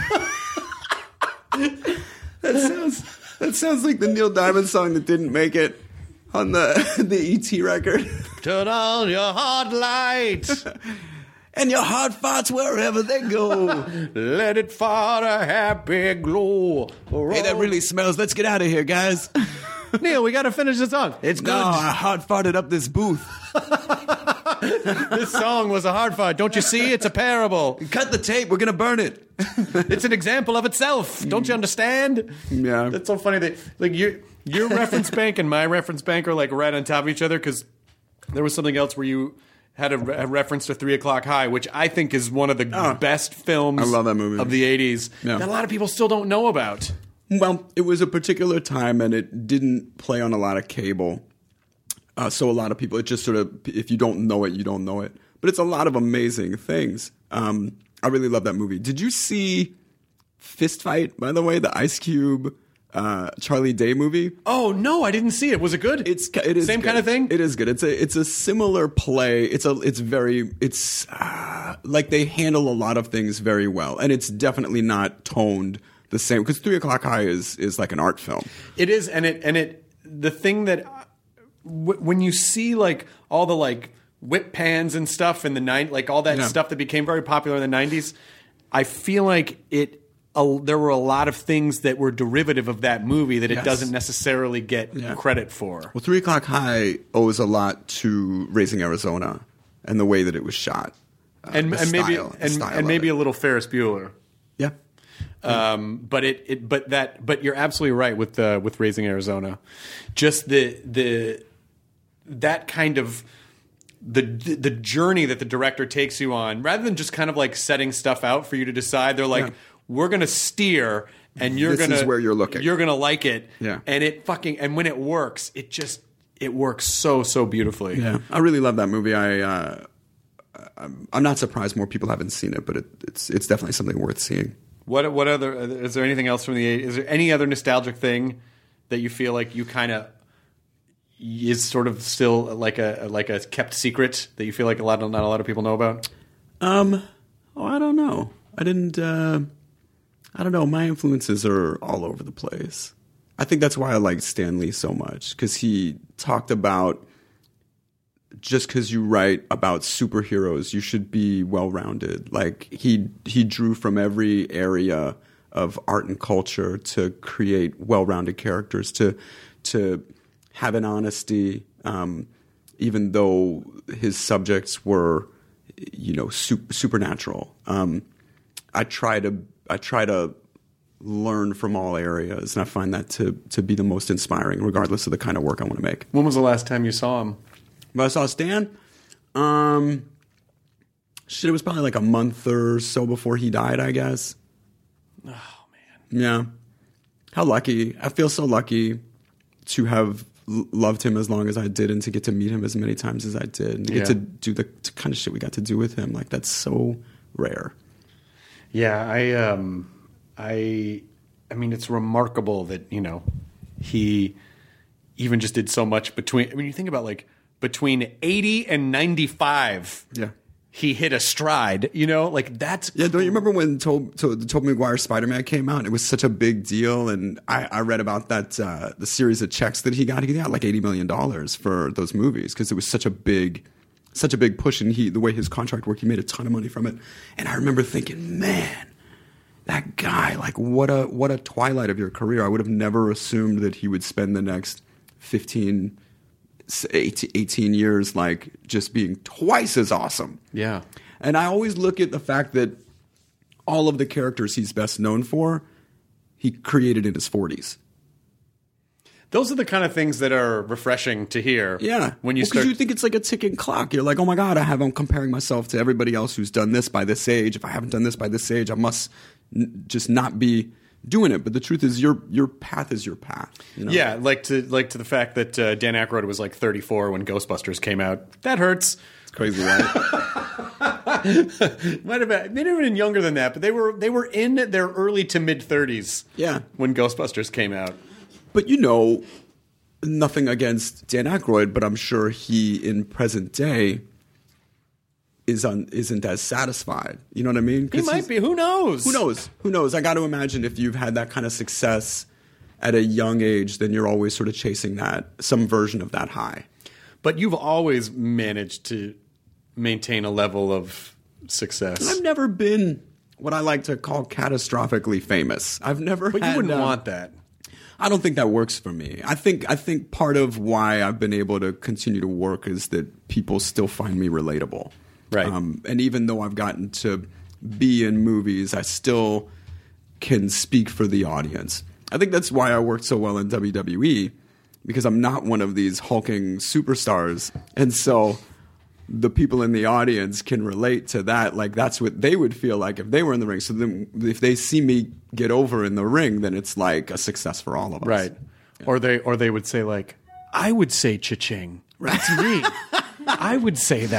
that sounds that sounds like the Neil Diamond song that didn't make it on the the E T record. Turn on your heart light. And your heart farts wherever they go. Let it fart a happy glow. Hey, that really smells. Let's get out of here, guys. Neil, we got to finish the song. It's good. No, I hard farted up this booth. This song was a hard fart. Don't you see? It's a parable. Cut the tape. We're going to burn it. It's an example of itself. Don't you understand? Yeah. That's so funny that, like, your your reference bank and my reference bank are, like, right on top of each other, because there was something else where you had a, re- a reference to Three O'Clock High, which I think is one of the oh, best films I love that movie. of the eighties yeah. that a lot of people still don't know about. Well, it was a particular time, and it didn't play on a lot of cable. Uh, so a lot of people, it just sort of, if you don't know it, you don't know it. but it's a lot of amazing things. Um, I really love that movie. Did you see Fist Fight, by the way, the Ice Cube uh, Charlie Day movie? Oh no, I didn't see it. Was it good? It's it is same good. kind of thing. It is good. It's a it's a similar play. It's a it's very it's uh, like they handle a lot of things very well, and it's definitely not toned the same because Three O'clock High is is like an art film. It is, and it and it the thing that w- when you see like all the like whip pans and stuff in the nine like all that Yeah. stuff that became very popular in the nineties, I feel like it. A, there were a lot of things that were derivative of that movie that it Yes. doesn't necessarily get Yeah. credit for. Well, Three O'clock High owes a lot to Raising Arizona and the way that it was shot, uh, and, the and maybe style- the and, style and of maybe it. a little Ferris Bueller. Yeah. Um, but it, it, but that, but you're absolutely right with the with Raising Arizona. Just the the that kind of the the journey that the director takes you on, rather than just kind of like setting stuff out for you to decide. They're like, Yeah. we're gonna steer, and you're This gonna is where you're looking. You're gonna like it, Yeah. And it fucking and when it works, it just it works so so beautifully. Yeah, I really love that movie. I uh, I'm, I'm not surprised more people haven't seen it, but it, it's it's definitely something worth seeing. What what other is there anything else from the eighties? Is there any other nostalgic thing that you feel like you kind of is sort of still like a like a kept secret that you feel like a lot of, not a lot of people know about? Um, oh, I don't know. I didn't. Uh, I don't know. My influences are all over the place. I think that's why I like Stan Lee so much, because he talked about just because you write about superheroes, you should be well-rounded. Like he he drew from every area of art and culture to create well-rounded characters, to to have an honesty, um, even though his subjects were, you know, su- supernatural. Um, I try to I try to learn from all areas, and I find that to to be the most inspiring, regardless of the kind of work I want to make. When was the last time you saw him? When I saw Stan, um, shit, it was probably like a month or so before he died, I guess. Oh man, Yeah. How lucky. I feel so lucky to have l- loved him as long as I did and to get to meet him as many times as I did and to Yeah. get to do the t- kind of shit we got to do with him. Like, that's so rare. yeah, I um, I, I mean, it's remarkable that you know he even just did so much between. I mean, you think about like between eighty and ninety-five. Yeah. He hit a stride, you know, like that's Yeah, don't you remember when Tob- to- the Tobey Maguire Spider-Man came out? It was such a big deal, and I, I read about that uh, the series of checks that he got. He got like eighty million dollars for those movies because it was such a big, such a big push, and he the way his contract worked, he made a ton of money from it. And I remember thinking, man, that guy, like what a what a twilight of your career. I would have never assumed that he would spend the next fifteen, eighteen years like just being twice as awesome. yeah. And I always look at the fact that all of the characters he's best known for, he created in his forties. Those are the kind of things that are refreshing to hear. Yeah. When you Well, 'cause start, you think it's like a ticking clock. You're like, oh my God, I have, I'm comparing myself to everybody else who's done this by this age. If I haven't done this by this age, I must n- just not be doing it. But the truth is your your path is your path. You know? yeah, like to like to the fact that uh, Dan Aykroyd was like thirty-four when Ghostbusters came out. That hurts. It's crazy, right? Might have been, they might have been younger than that, but they were they were in their early to mid thirties. Yeah. when Ghostbusters came out. But you know, nothing against Dan Aykroyd, but I'm sure he in present day is un, isn't as satisfied. You know what I mean? He 'Cause might he's- be. Who knows? Who knows? Who knows? I got to imagine if you've had that kind of success at a young age, then you're always sort of chasing that, some version of that high. But you've always managed to maintain a level of success. I've never been what I like to call catastrophically famous. I've never but you had, wouldn't um, want that. I don't think that works for me. I think I think part of why I've been able to continue to work is that people still find me relatable. Right. Um, and even though I've gotten to be in movies, I still can speak for the audience. I think that's why I worked so well in W W E, because I'm not one of these hulking superstars. And so the people in the audience can relate to that. Like, that's what they would feel like if they were in the ring. So then if they see me get over in the ring, then it's like a success for all of us. Right. Or they or they would say like, I would say cha-ching. That's me. I would say that.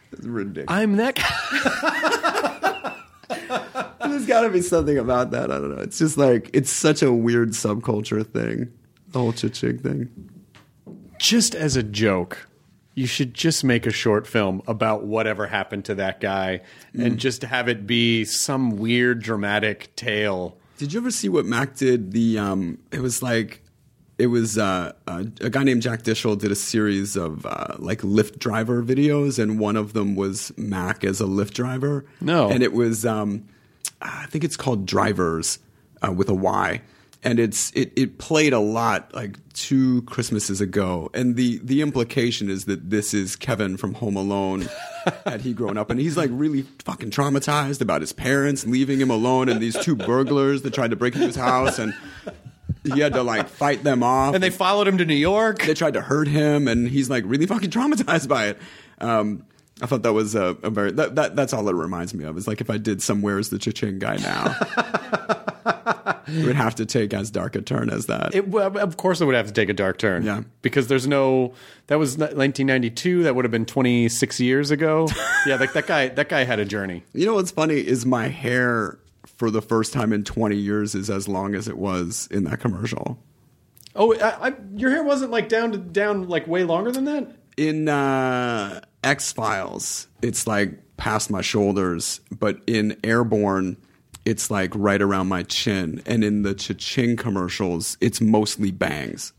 It's ridiculous. I'm that guy. There's got to be something about that. I don't know. It's just like, it's such a weird subculture thing, the whole cha-ching thing. Just as a joke, you should just make a short film about whatever happened to that guy mm. and just have it be some weird dramatic tale. Did you ever see what Mac did? The um, It was like, it was uh, uh, a guy named Jack Dishel did a series of uh, like Lyft driver videos, and one of them was Mac as a Lyft driver. No. And it was, um, I think it's called Drivers uh, with a Y. And it's it, it played a lot like two Christmases ago. And the, the implication is that this is Kevin from Home Alone had he grown up. And he's like really fucking traumatized about his parents leaving him alone and these two burglars that tried to break into his house. And he had to like fight them off. And they followed him to New York. They tried to hurt him. And he's like really fucking traumatized by it. Um, I thought that was a, a very that, that that's all it reminds me of. Is like if I did some Where's the Cha-Ching Guy now. It would have to take as dark a turn as that. It, well, of course it would have to take a dark turn. Yeah. Because there's no... That was nineteen ninety-two. That would have been twenty-six years ago. Yeah, like that guy That guy had a journey. You know what's funny is my hair, for the first time in twenty years, is as long as it was in that commercial. Oh, I, I, your hair wasn't like down, to, down like way longer than that? In uh, X-Files, it's like past my shoulders. But in Airborne... it's like right around my chin. And in the Cha-Ching commercials, it's mostly bangs.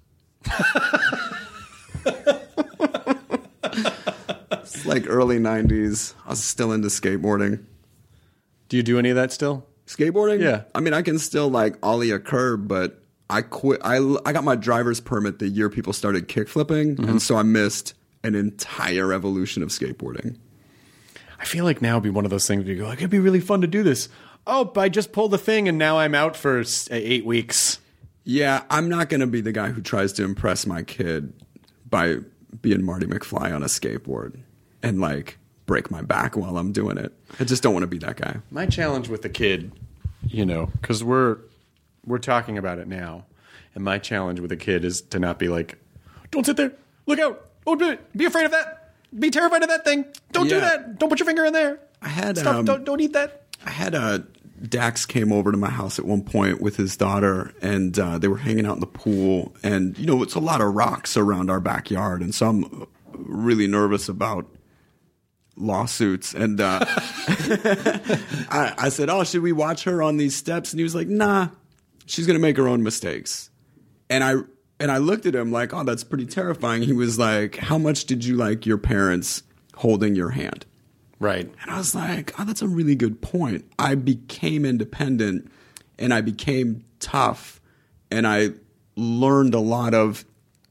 It's like early nineties. I was still into skateboarding. Do you do any of that still? Skateboarding? Yeah. I mean, I can still like ollie a curb, but I quit. I, I got my driver's permit the year people started kickflipping. Mm-hmm. And so I missed an entire evolution of skateboarding. I feel like now would be one of those things where you go, like, it'd be really fun to do this. Oh, I just pulled the thing and now I'm out for eight weeks. Yeah, I'm not going to be the guy who tries to impress my kid by being Marty McFly on a skateboard and like break my back while I'm doing it. I just don't want to be that guy. My challenge with the kid, you know, because we're we're talking about it now, and my challenge with a kid is to not be like, don't sit there, look out, oh, be afraid of that, be terrified of that thing, don't yeah. do that, don't put your finger in there. I had Stop, um, don't don't eat that. I had a Dax came over to my house at one point with his daughter, and uh, they were hanging out in the pool. And you know, it's a lot of rocks around our backyard, and so I'm really nervous about lawsuits. And uh, I, I said, "Oh, should we watch her on these steps?" And he was like, "Nah, she's gonna make her own mistakes." And I and I looked at him like, "Oh, that's pretty terrifying." He was like, "How much did you like your parents holding your hand?" Right. And I was like, oh, that's a really good point. I became independent and I became tough and I learned a lot of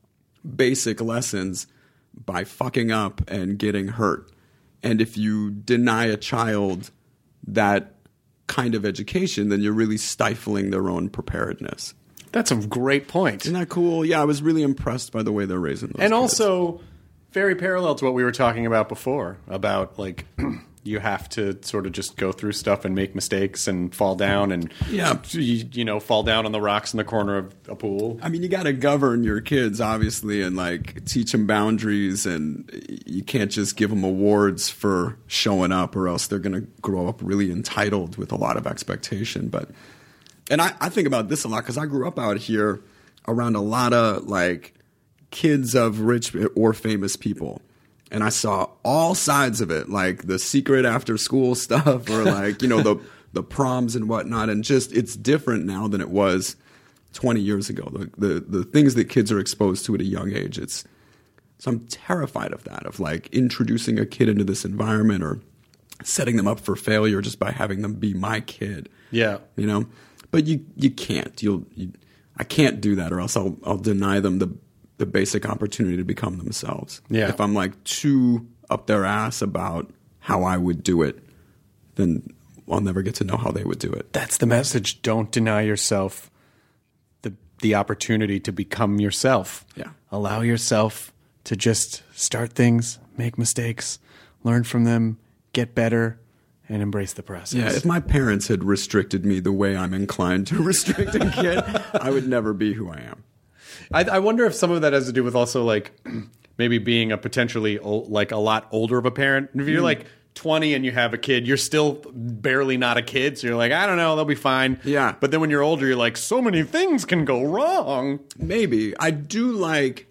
basic lessons by fucking up and getting hurt. And if you deny a child that kind of education, then you're really stifling their own preparedness. That's a great point. Isn't that cool? Yeah, I was really impressed by the way they're raising those And kids. Also... very parallel to what we were talking about before, about like you have to sort of just go through stuff and make mistakes and fall down and yeah. you, you know, fall down on the rocks in the corner of a pool. I mean, you got to govern your kids, obviously, and like teach them boundaries, and you can't just give them awards for showing up, or else they're going to grow up really entitled with a lot of expectation. But and I, I think about this a lot because I grew up out here around a lot of like kids of rich or famous people. And I saw all sides of it, like the secret after school stuff or like, you know, the the proms and whatnot. And just it's different now than it was twenty years ago. The, the the things that kids are exposed to at a young age. It's so I'm terrified of that, of like introducing a kid into this environment or setting them up for failure just by having them be my kid. Yeah. You know? But you you can't. You'll you, I can't do that, or else I'll I'll deny them the the basic opportunity to become themselves. Yeah. If I'm like too up their ass about how I would do it, then I'll never get to know how they would do it. That's the message. Don't deny yourself the the opportunity to become yourself. Yeah. Allow yourself to just start things, make mistakes, learn from them, get better, and embrace the process. Yeah, if my parents had restricted me the way I'm inclined to restrict a kid, I would never be who I am. I, I wonder if some of that has to do with also like maybe being a potentially old, like a lot older of a parent. If you're mm. like twenty and you have a kid, you're still barely not a kid. So you're like, I don't know, they'll be fine. Yeah. But then when you're older, you're like, so many things can go wrong. Maybe. I do like,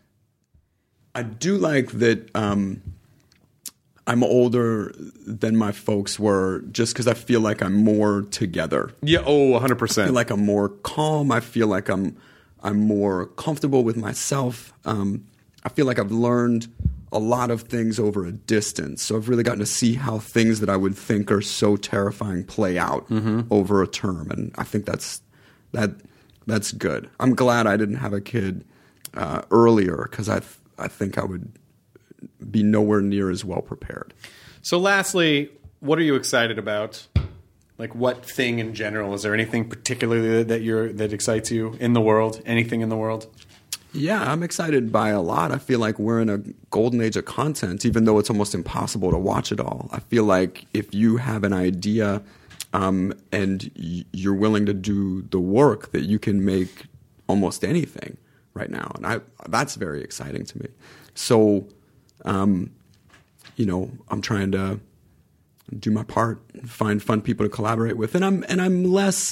I do like that um, I'm older than my folks were just because I feel like I'm more together. Yeah. Oh, one hundred percent. I feel like I'm more calm. I feel like I'm, I'm more comfortable with myself. Um, I feel like I've learned a lot of things over a distance. So I've really gotten to see how things that I would think are so terrifying play out mm-hmm. over a term. And I think that's that that's good. I'm glad I didn't have a kid uh, earlier because I, th- I think I would be nowhere near as well prepared. So lastly, what are you excited about? Like what thing in general? Is there anything particularly that you're that excites you in the world? Anything in the world? Yeah, I'm excited by a lot. I feel like we're in a golden age of content, even though it's almost impossible to watch it all. I feel like if you have an idea um, and y- you're willing to do the work, that you can make almost anything right now. And I, that's very exciting to me. So, um, you know, I'm trying to do my part, find fun people to collaborate with. And I'm, and I'm less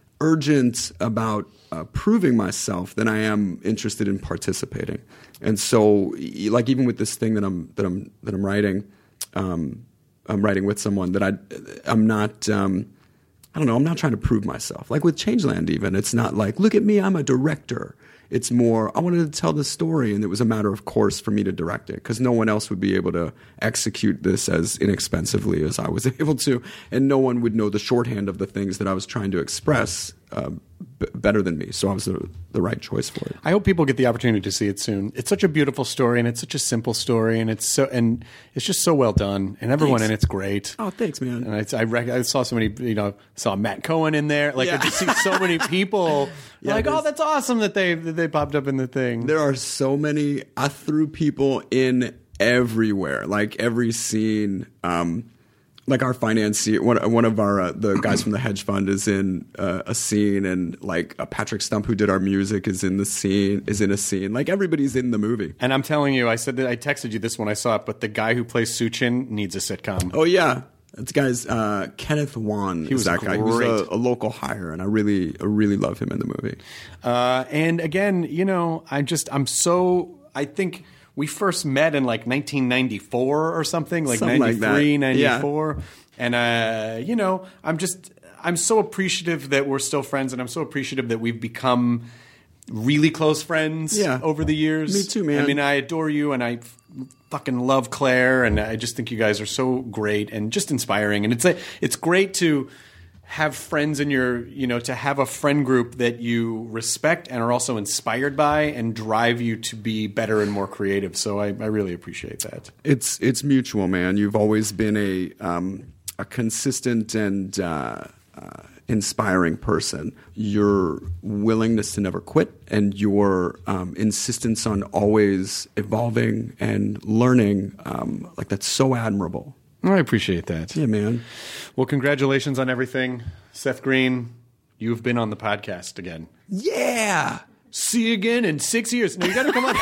urgent about uh, proving myself than I am interested in participating. And so, like even with this thing that I'm that I'm that I'm writing, um, I'm writing with someone that I I'm not um, I don't know I'm not trying to prove myself. Like with Changeland, even it's not like look at me, I'm a director. It's more I wanted to tell the story, and it was a matter of course for me to direct it because no one else would be able to execute this as inexpensively as I was able to, and no one would know the shorthand of the things that I was trying to express uh, b- better than me. So I was the, the right choice for it. I hope people get the opportunity to see it soon. It's such a beautiful story, and it's such a simple story, and it's so and it's just so well done, and everyone Thanks. in it's great. Oh, thanks, man. And I I, rec- I saw so many, you know, saw Matt Cohen in there. Like Yeah. I just see so many people. Yeah, like, oh, there's- that's awesome that they that they popped up in the thing. There are so many. I threw people in everywhere, like every scene. Um, like our financier, one, one of our uh, the guys from the hedge fund is in uh, a scene, and like uh, Patrick Stump, who did our music, is in the scene. Is in a scene. Like everybody's in the movie. And I'm telling you, I said that I texted you this when I saw it, but the guy who plays Suchin needs a sitcom. Oh yeah, that guy's uh, Kenneth Wan. He was is that guy. He was great. a, a local hire, and I really, I really love him in the movie. Uh, and again, you know, I just I'm so I think. We first met in like nineteen ninety-four or something, like Something like ninety-three, that. ninety-four. Yeah. And, uh, you know, I'm just, I'm so appreciative that we're still friends, and I'm so appreciative that we've become really close friends Yeah. over the years. Me too, man. I mean, I adore you, and I f- fucking love Claire, and I just think you guys are so great and just inspiring. And it's a, it's great to have friends in your, you know, to have a friend group that you respect and are also inspired by and drive you to be better and more creative. So I, I really appreciate that. It's it's mutual, man. You've always been a um, a consistent and uh, uh, inspiring person. Your willingness to never quit and your um, insistence on always evolving and learning, um, like that's so admirable. I appreciate that. Yeah, man. Well, congratulations on everything. Seth Green, you've been on the podcast again. Yeah. See you again in six years. No, you got to come on.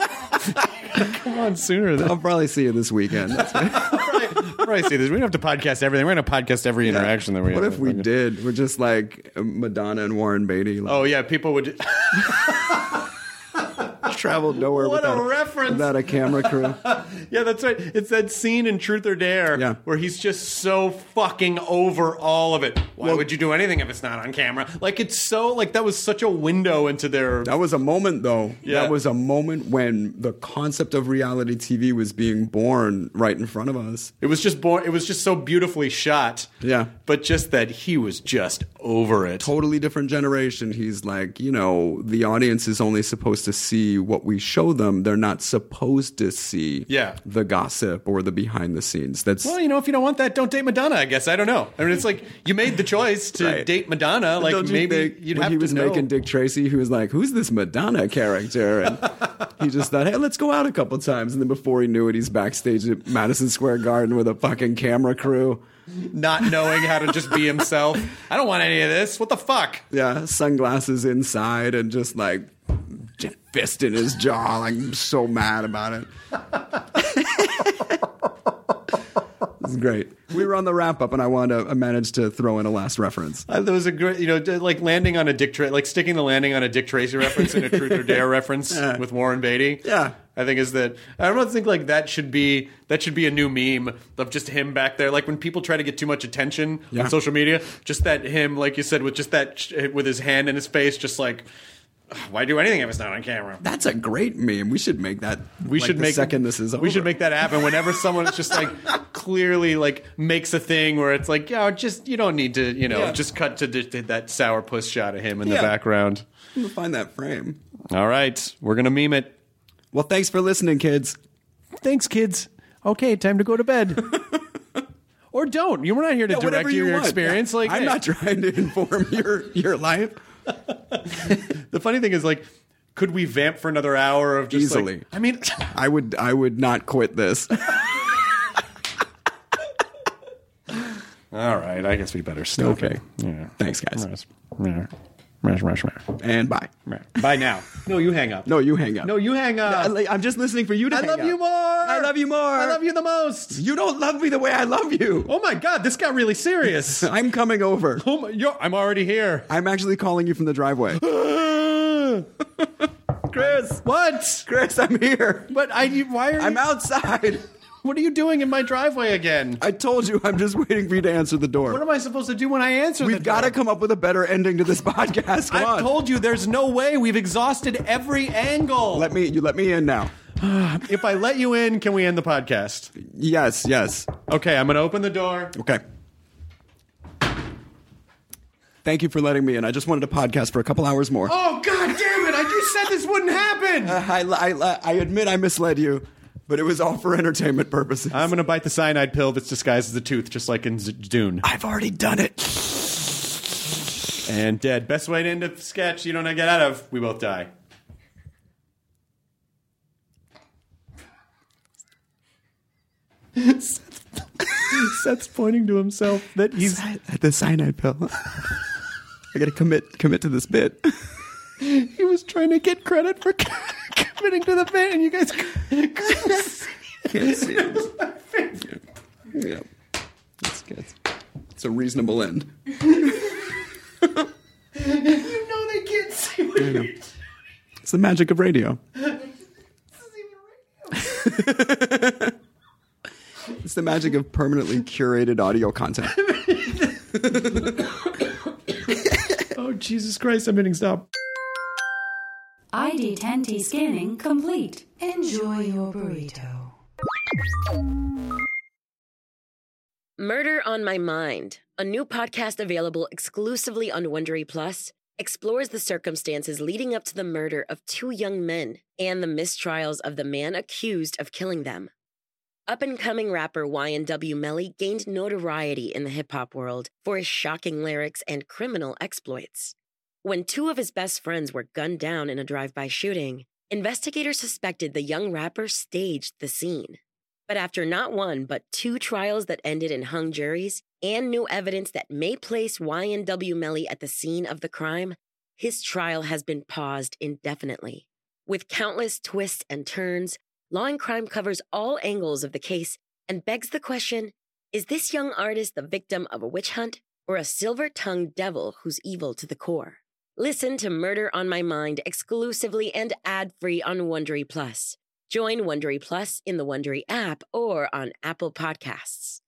Come on sooner. Than- I'll probably see you this weekend. That's right. probably, probably see this. We don't have to podcast everything. We're going to podcast every interaction that we What have. if we did? We're just like Madonna and Warren Beatty. Like, Oh, yeah. People would... traveled nowhere What without a reference. without a camera crew. Yeah, that's right. It's that scene in Truth or Dare Yeah. where he's just so fucking over all of it. Why Well- would you do anything if it's not on camera? Like, it's so, like, that was such a window into their... That was a moment, though. Yeah. That was a moment when the concept of reality T V was being born right in front of us. It was just born. It was just so beautifully shot. Yeah. But just that he was just over it. Totally different generation. He's like, you know, the audience is only supposed to see what we show them. They're not supposed to see Yeah. the gossip or the behind the scenes. That's Well, you know, if you don't want that, don't date Madonna. I guess I don't know. I mean, it's like you made the choice to Right. date Madonna. Like Don't you maybe think you'd when have he to was know. making Dick Tracy, he was like, "Who's this Madonna character?" And he just thought, "Hey, let's go out a couple times." And then before he knew it, he's backstage at Madison Square Garden with a fucking camera crew. not knowing how to just be himself. I don't want any of this. What the fuck? Yeah, sunglasses inside and just like fist in his jaw. Like, I'm so mad about it. It's great. We were on the wrap up, and I wanted to I managed to throw in a last reference. Uh, there was a great, you know, like landing on a Dick, Tra- like sticking the landing on a Dick Tracy reference and a Truth or Dare reference Yeah. with Warren Beatty. Yeah. I think is that I don't think like that should be that should be a new meme of just him back there. Like when people try to get too much attention Yeah. on social media, just that him, like you said, with just that sh- with his hand in his face, just like. Why do anything if it's not on camera? That's a great meme. We should make that. We like, should the make second this is over. We should make that happen whenever someone just like clearly like makes a thing where it's like, yo, just you don't need to, you know, Yeah. just cut to d- that sourpuss shot of him in Yeah. the background. I'm gonna find that frame. All right, we're gonna meme it. Well, thanks for listening, kids. Thanks, kids. Okay, time to go to bed. Or don't. You were not here to Yeah, direct whatever your you want. experience. Yeah. Like I'm hey. not trying to inform your your life. The funny thing is, like, could we vamp for another hour of just Easily. Like, I mean, I would I would not quit this. all right. I guess we better stop. Okay. it. Yeah. Thanks, guys. Yeah. Mash, mash, mash. And bye. Bye now. No, you hang up. No, you hang up. No, you hang up. I- I'm just listening for you to I hang love up. you more. I love you more. I love you the most. You don't love me the way I love you. Oh my God, this got really serious. I'm coming over. Oh my, yo, I'm already here. I'm actually calling you from the driveway. Chris. What? Chris, I'm here. But I. Why are you? I'm outside. What are you doing in my driveway again? I told you I'm just waiting for you to answer the door. What am I supposed to do when I answer? We've the got to door? come up with a better ending to this podcast. Come I've on. told you there's no way. We've exhausted every angle. Let me you let me in now. If I let you in, can we end the podcast? Yes, yes. Okay, I'm going to open the door. Okay. Thank you for letting me in. I just wanted to podcast for a couple hours more. Oh God damn it! I just said this wouldn't happen. Uh, I, I, I admit I misled you, but it was all for entertainment purposes. I'm going to bite the cyanide pill that's disguised as a tooth, just like in Z- Dune. I've already done it. And dead. Best way to end a sketch you don't get out of. We both die. Seth's pointing to himself that he's the cyanide pill. I got to commit commit to this bit. he was trying to get credit for committing to the bit, and you guys Can't see it. Yeah. Yeah. It's, it's, it's a reasonable end. you know they can't see what you're doing. It's the magic of radio. It's the magic of permanently curated audio content. Oh, Jesus Christ, I'm hitting stop. I D ten T scanning complete. Enjoy your burrito. Murder on My Mind, a new podcast available exclusively on Wondery Plus, explores the circumstances leading up to the murder of two young men and the mistrials of the man accused of killing them. Up-and-coming rapper Y N W Melly gained notoriety in the hip-hop world for his shocking lyrics and criminal exploits. When two of his best friends were gunned down in a drive-by shooting, investigators suspected the young rapper staged the scene. But after not one, but two trials that ended in hung juries and new evidence that may place Y N W Melly at the scene of the crime, his trial has been paused indefinitely. With countless twists and turns, Law and Crime covers all angles of the case and begs the question, is this young artist the victim of a witch hunt or a silver-tongued devil who's evil to the core? Listen to Murder on My Mind exclusively and ad-free on Wondery Plus. Join Wondery Plus in the Wondery app or on Apple Podcasts.